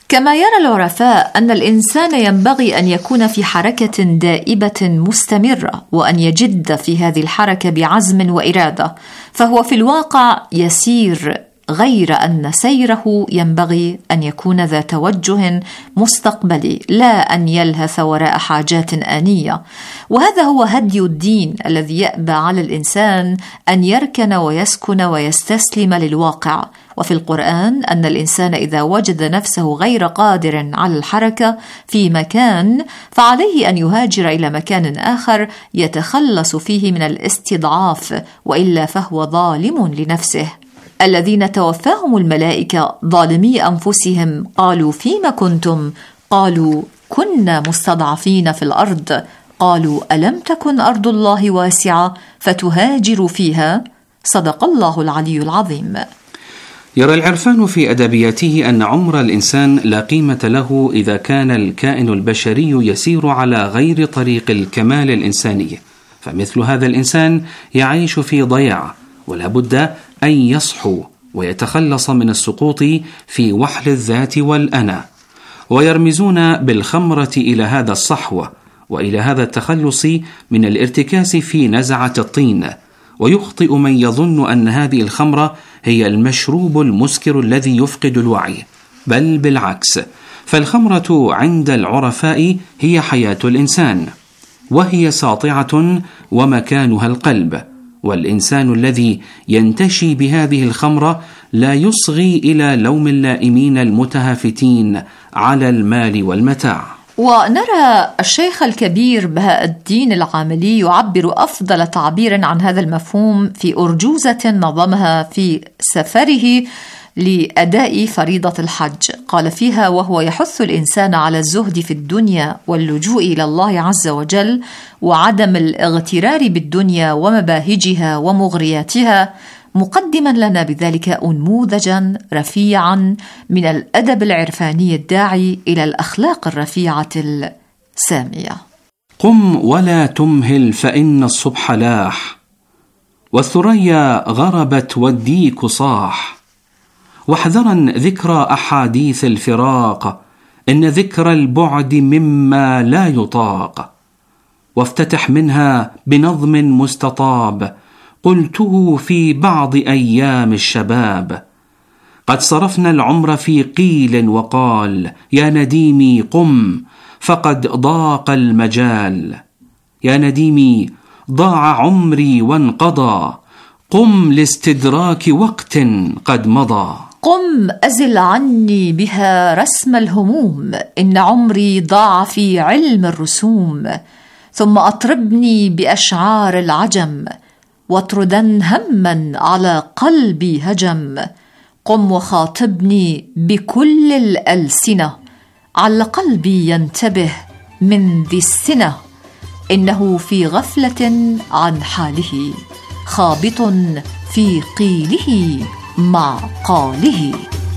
كما يرى العرفاء أن الإنسان ينبغي أن يكون في حركة دائبة مستمرة وأن يجد في هذه الحركة بعزم وإرادة، فهو في الواقع يسير، غير أن سيره ينبغي أن يكون ذا توجه مستقبلي لا أن يلهث وراء حاجات آنية. وهذا هو هدي الدين الذي يأبى على الإنسان أن يركن ويسكن ويستسلم للواقع. وفي القرآن أن الإنسان إذا وجد نفسه غير قادر على الحركة في مكان فعليه أن يهاجر إلى مكان آخر يتخلص فيه من الاستضعاف، وإلا فهو ظالم لنفسه. الذين توفاهم الملائكة ظالمي أنفسهم قالوا: فيما كنتم؟ قالوا: كنا مستضعفين في الأرض. قالوا: ألم تكن أرض الله واسعة فتهاجروا فيها؟ صدق الله العلي العظيم. يرى العرفان في أدبياته أن عمر الإنسان لا قيمة له إذا كان الكائن البشري يسير على غير طريق الكمال الإنساني، فمثل هذا الإنسان يعيش في ضياع، ولا بد أن يصحو ويتخلص من السقوط في وحل الذات والأنا. ويرمزون بالخمرة إلى هذا الصحو وإلى هذا التخلص من الارتكاس في نزعة الطين. ويخطئ من يظن أن هذه الخمرة هي المشروب المسكر الذي يفقد الوعي، بل بالعكس، فالخمرة عند العرفاء هي حياة الإنسان، وهي ساطعة ومكانها القلب. والإنسان الذي ينتشي بهذه الخمرة لا يصغي إلى لوم اللائمين المتهافتين على المال والمتاع. ونرى الشيخ الكبير بهاء الدين العاملي يعبر أفضل تعبير عن هذا المفهوم في أرجوزة نظمها في سفره لأداء فريضة الحج. قال فيها وهو يحث الإنسان على الزهد في الدنيا واللجوء إلى الله عز وجل وعدم الاغترار بالدنيا ومباهجها ومغرياتها، مقدما لنا بذلك أنموذجا رفيعا من الأدب العرفاني الداعي إلى الأخلاق الرفيعة السامية. قم ولا تمهل فإن الصبح لاح، والثريا غربت والديك صاح، واحذرا ذكرى أحاديث الفراق، إن ذكر البعد مما لا يطاق، وافتتح منها بنظم مستطاب، قلته في بعض أيام الشباب. قد صرفنا العمر في قيل وقال، يا نديمي قم فقد ضاق المجال، يا نديمي ضاع عمري وانقضى، قم لاستدراك وقت قد مضى. قم أزل عني بها رسم الهموم، إن عمري ضاع في علم الرسوم، ثم أطربني بأشعار العجم، واطردن هما على قلبي هجم. قم وخاطبني بكل الألسنة، على قلبي ينتبه من ذي السنة، إنه في غفلة عن حاله، خابط في قيله مع قاله.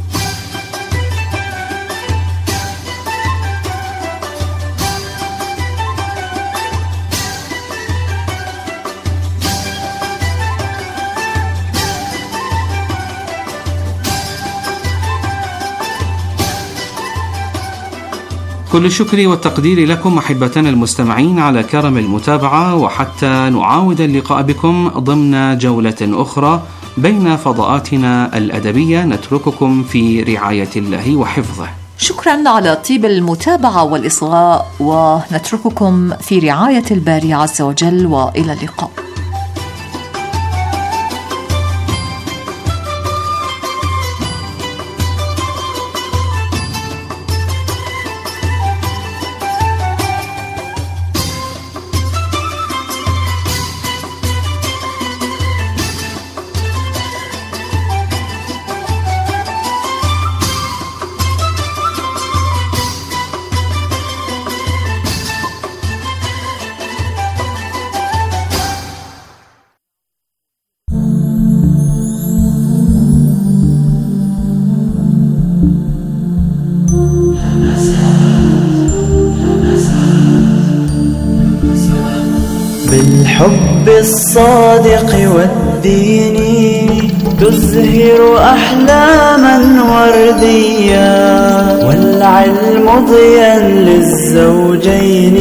كل الشكر والتقدير لكم أحبتنا المستمعين على كرم المتابعة، وحتى نعاود اللقاء بكم ضمن جولة أخرى بين فضاءاتنا الأدبية نترككم في رعاية الله وحفظه. شكرا على طيب المتابعة والإصغاء، ونترككم في رعاية الباري عز وجل، وإلى اللقاء. بالحب الصادق والدين تزهر أحلاما ورديا، والعلم ضيا للزوجين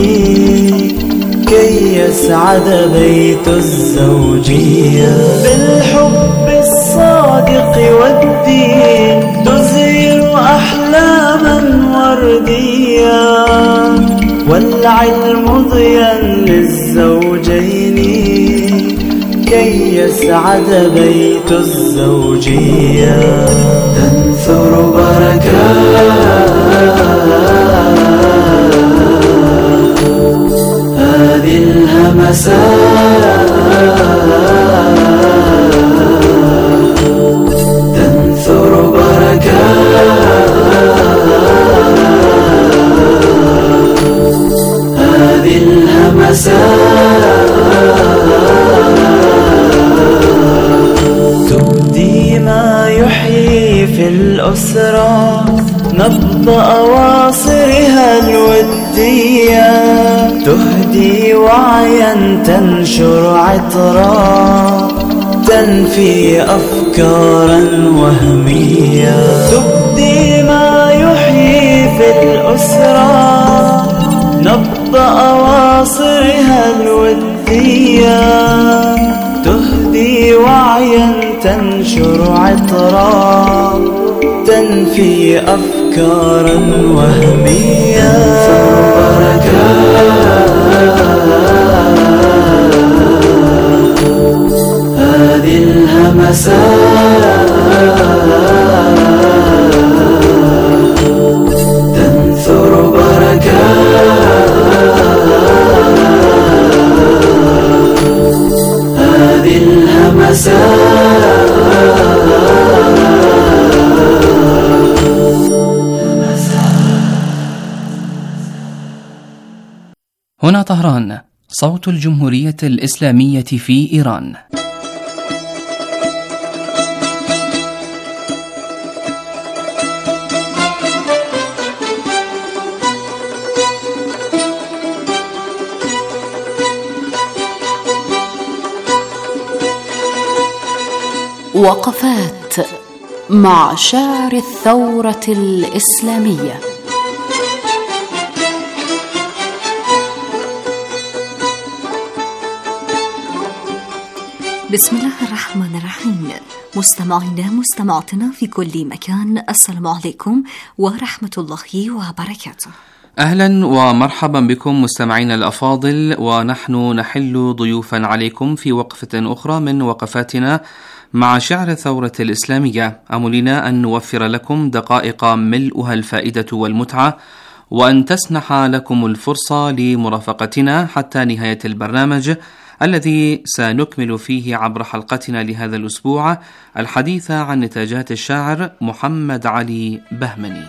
كي يسعد بيت الزوجية. بالحب الصادق والدين تزهر أحلاما وردية، والعلم ضيا للزوجين كي يسعد بيت الزوجية. تنثر بركات هذه الهمسات، تنثر بركات هذه الهمسات، تبدي ما يحيي في الأسرة نبض أواصرها الودية، تهدي وعيا تنشر عطرا تنفي أفكارا وهمية. تبدي ما يحيي في الأسرة نبض أواصرها الودية، تهدي وعيا تنشر عطرا تنفي أفكارا وهمية. بركات هذه الهمسات، تنثر بركات هذه الهمسات. هنا طهران، صوت الجمهورية الإسلامية في إيران. وقفات مع شاعر الثورة الإسلامية. بسم الله الرحمن الرحيم. مستمعينا مستمعاتنا في كل مكان، السلام عليكم ورحمة الله وبركاته. أهلا ومرحبا بكم مستمعينا الأفاضل، ونحن نحل ضيوفا عليكم في وقفة أخرى من وقفاتنا مع شعر الثورة الإسلامية. أملنا أن نوفر لكم دقائق ملؤها الفائدة والمتعة، وأن تسنح لكم الفرصة لمرافقتنا حتى نهاية البرنامج الذي سنكمل فيه عبر حلقتنا لهذا الأسبوع الحديث عن نتاجات الشاعر محمد علي بهمني.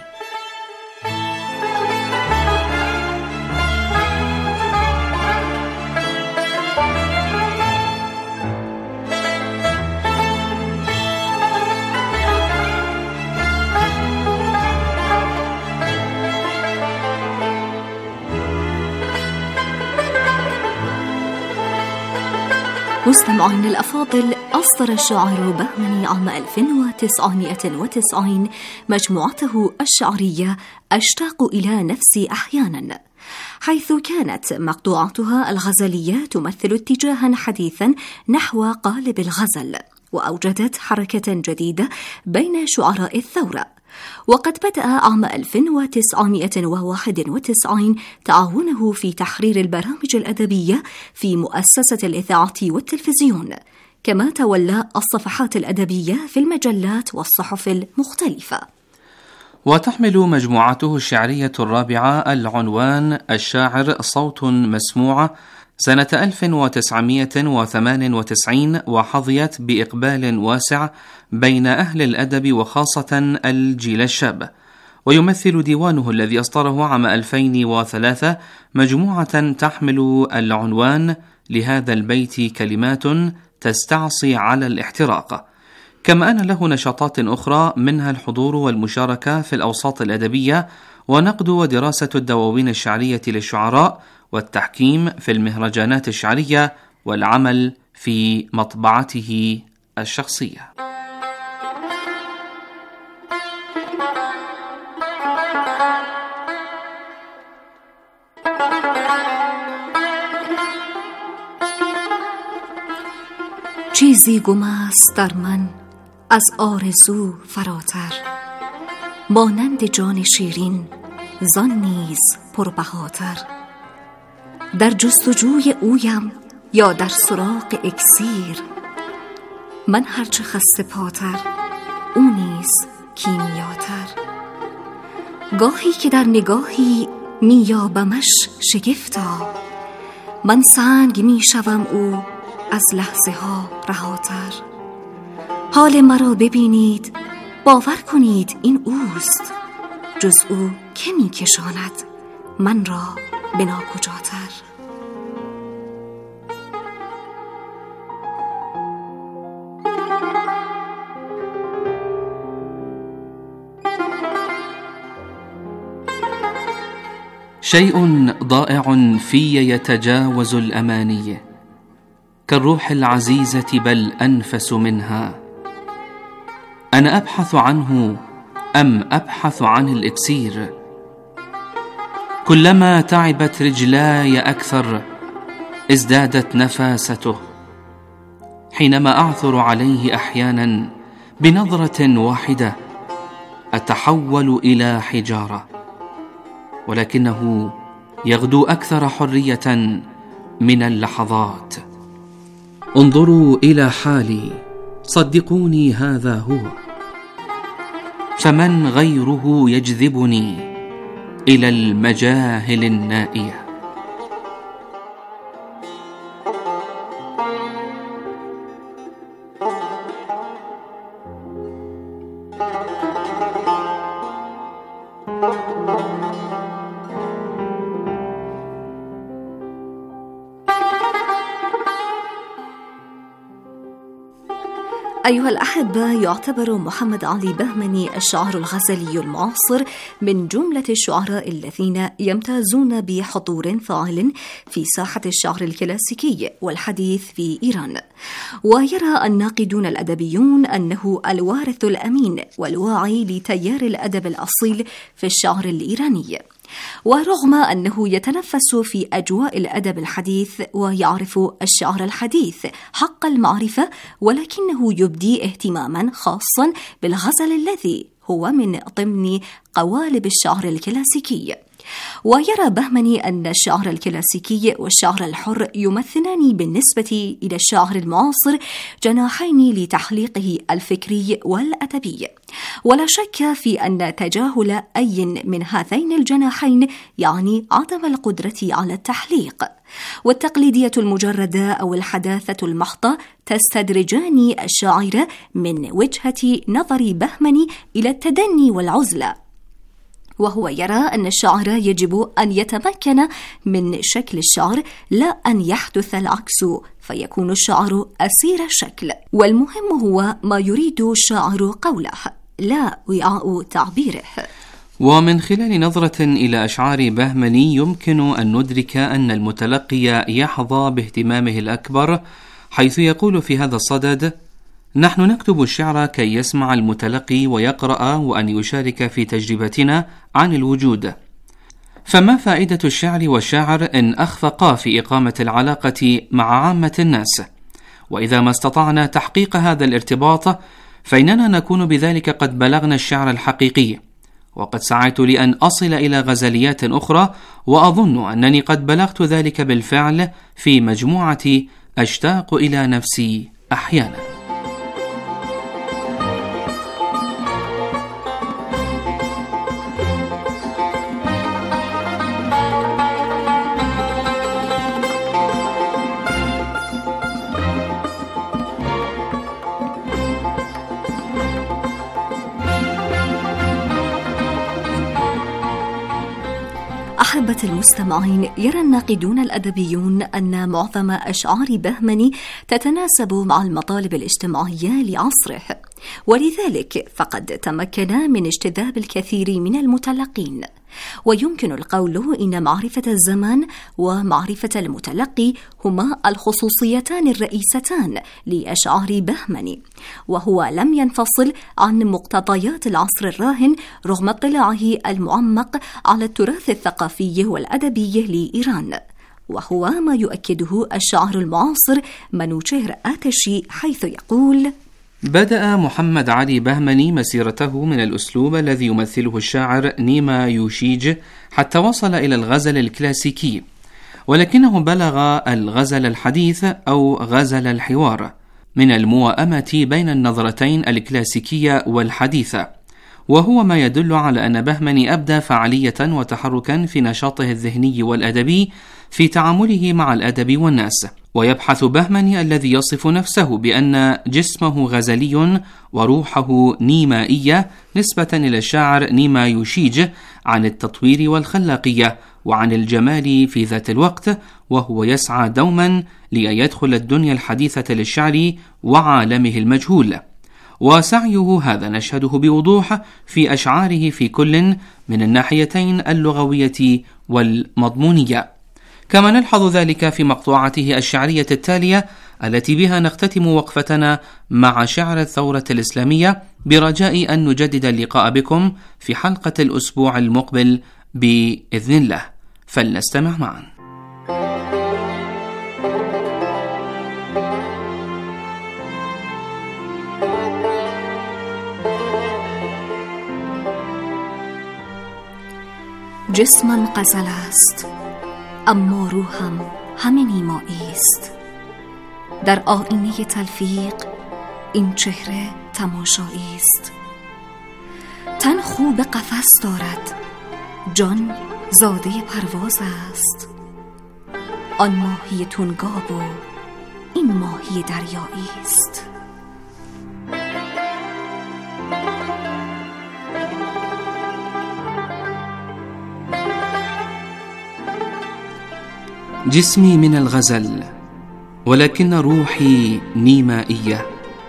مستمعين الأفاضل، أصدر الشاعر بهمني عام ألف وتسعمائة وتسعين مجموعته الشعرية أشتاق إلى نفسي أحيانا، حيث كانت مقطوعاتها الغزلية تمثل اتجاها حديثا نحو قالب الغزل، وأوجدت حركة جديدة بين شعراء الثورة. وقد بدأ عام ألف وتسعمائة وواحد وتسعين تعاونه في تحرير البرامج الأدبية في مؤسسة الإذاعة والتلفزيون، كما تولى الصفحات الأدبية في المجلات والصحف المختلفة. وتحمل مجموعته الشعرية الرابعة العنوان الشاعر صوت مسموع سنة ألف وتسعمائة وثمانية وتسعين، وحظيت بإقبال واسع بين أهل الأدب وخاصة الجيل الشاب. ويمثل ديوانه الذي أصدره عام ألفين وثلاثة مجموعة تحمل العنوان لهذا البيت كلمات تستعصي على الاحتراق، كما أن له نشاطات أخرى منها الحضور والمشاركة في الأوساط الأدبية ونقد ودراسة الدواوين الشعرية للشعراء والتحكيم في المهرجانات الشعرية والعمل في مطبعته الشخصية. چیزی گم است در من از آرزو فراتر، مانند جان شیرین زان نیز پربهاتر. در جستجوی اویم یا در سراغ اکسیر، من هرچه خسته پاتر او نیز کیمیاتر. گاهی که در نگاهی میابمش شگفتا، من سنگ میشوم او از لحظه ها رهاتر. حال مرا ببینید باور کنید این اوست، جز او که میکشاند من را به ناکجاتر. شيء ضائع في يتجاوز الأماني كالروح العزيزة بل أنفس منها. أنا أبحث عنه أم أبحث عن الإكسير؟ كلما تعبت رجلاي أكثر ازدادت نفاسته. حينما أعثر عليه أحيانا بنظرة واحدة أتحول إلى حجارة، ولكنه يغدو أكثر حرية من اللحظات. انظروا إلى حالي، صدقوني هذا هو، فمن غيره يجذبني إلى المجاهل النائية. أيها الأحبة، يعتبر محمد علي بهمني الشاعر الغزلي المعاصر من جملة الشعراء الذين يمتازون بحضور فاعل في ساحة الشعر الكلاسيكي والحديث في إيران. ويرى الناقدون الأدبيون أنه الوارث الأمين والواعي لتيار الأدب الأصيل في الشعر الإيراني. ورغم أنه يتنفس في أجواء الأدب الحديث ويعرف الشعر الحديث حق المعرفة، ولكنه يبدي اهتماما خاصا بالغزل الذي هو من ضمن قوالب الشعر الكلاسيكي. ويرى بهمني أن الشعر الكلاسيكي والشعر الحر يمثلان بالنسبة إلى الشعر المعاصر جناحين لتحليقه الفكري والأدبي، ولا شك في أن تجاهل أي من هذين الجناحين يعني عدم القدرة على التحليق. والتقليدية المجردة أو الحداثة المحضة تستدرجان الشاعر من وجهة نظر بهمني إلى التدني والعزلة، وهو يرى أن الشاعر يجب أن يتمكن من شكل الشعر لا أن يحدث العكس فيكون الشعر أسير الشكل، والمهم هو ما يريد الشاعر قوله لا وعاء تعبيره. ومن خلال نظرة إلى أشعار بهمني يمكن أن ندرك أن المتلقي يحظى باهتمامه الأكبر، حيث يقول في هذا الصدد: نحن نكتب الشعر كي يسمع المتلقي ويقرأ وأن يشارك في تجربتنا عن الوجود. فما فائدة الشعر والشاعر إن أخفقا في إقامة العلاقة مع عامة الناس؟ وإذا ما استطعنا تحقيق هذا الارتباط فإننا نكون بذلك قد بلغنا الشعر الحقيقي. وقد سعيت لأن أصل إلى غزليات أخرى، وأظن أنني قد بلغت ذلك بالفعل في مجموعة أشتاق إلى نفسي أحيانا. أحبة المستمعين، يرى الناقدون الأدبيون أن معظم أشعار بهمني تتناسب مع المطالب الاجتماعية لعصره، ولذلك فقد تمكن من اجتذاب الكثير من المتلقين. ويمكن القول إن معرفة الزمان ومعرفة المتلقي هما الخصوصيتان الرئيستان لأشعار بهمني، وهو لم ينفصل عن مقتضيات العصر الراهن رغم اطلاعه المعمق على التراث الثقافي والأدبي لإيران. وهو ما يؤكده الشاعر المعاصر منوچهر آتشي، حيث يقول: بدأ محمد علي بهمني مسيرته من الأسلوب الذي يمثله الشاعر نيما يوشيج حتى وصل إلى الغزل الكلاسيكي، ولكنه بلغ الغزل الحديث أو غزل الحوار من الموائمة بين النظرتين الكلاسيكية والحديثة، وهو ما يدل على أن بهمني أبدى فعالية وتحركا في نشاطه الذهني والأدبي في تعامله مع الأدب والناس. ويبحث بهمني الذي يصف نفسه بأن جسمه غزلي وروحه نيمائية نسبة إلى الشاعر نيما يوشيج عن التطوير والخلاقية وعن الجمال في ذات الوقت، وهو يسعى دوما لأن يدخل الدنيا الحديثة للشعر وعالمه المجهول، وسعيه هذا نشهده بوضوح في أشعاره في كل من الناحيتين اللغوية والمضمونية. كما نلحظ ذلك في مقطوعته الشعرية التالية التي بها نختتم وقفتنا مع شعر الثورة الإسلامية، برجاء أن نجدد اللقاء بكم في حلقة الأسبوع المقبل بإذن الله، فلنستمع معا. جسمم غزل است، اما روحم همین نیمایی است. در آینه تلفیق این چهره تماشایی است. تن خوب قفس دارد، جان زاده پرواز است. آن ماهی تنگاب و این ماهی دریایی است. جسمي من الغزل ولكن روحي نيمائية.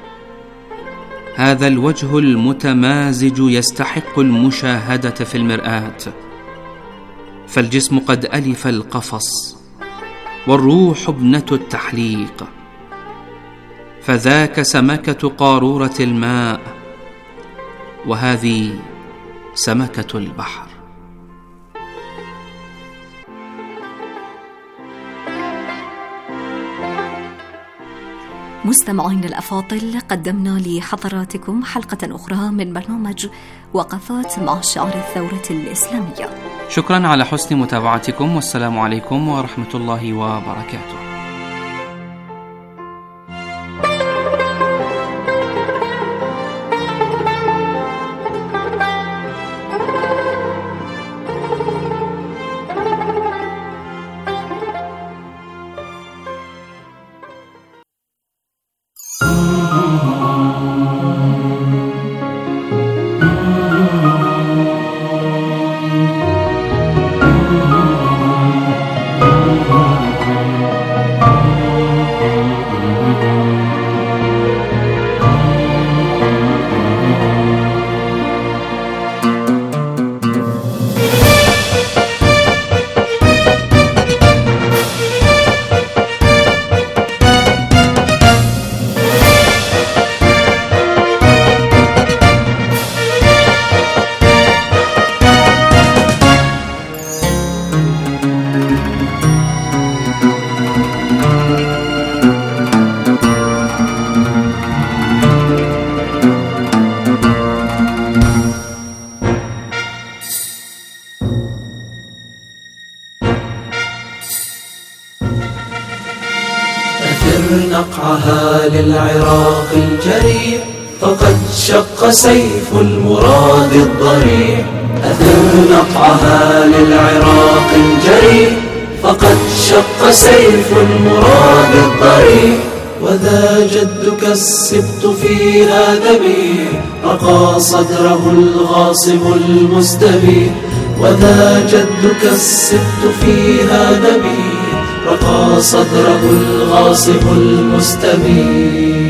هذا الوجه المتمازج يستحق المشاهدة في المرآة، فالجسم قد ألف القفص والروح ابنة التحليق، فذاك سمكة قارورة الماء وهذه سمكة البحر. مستمعين الأفاضل، قدمنا لحضراتكم حلقة أخرى من برنامج وقفات مع شعر الثورة الإسلامية. شكرا على حسن متابعتكم، والسلام عليكم ورحمة الله وبركاته. نقعها للعراق الجريح، فقد شق سيف المراد الضريح. أثر نقعها للعراق الجريح، فقد شق سيف المراد الضريح. وذا جدك السبط فيها ذبيح، رقى صدره الغاصب المستبيح. وذا جدك السبط فيها ذبيح، رقى صدره الغاصب المستبيح.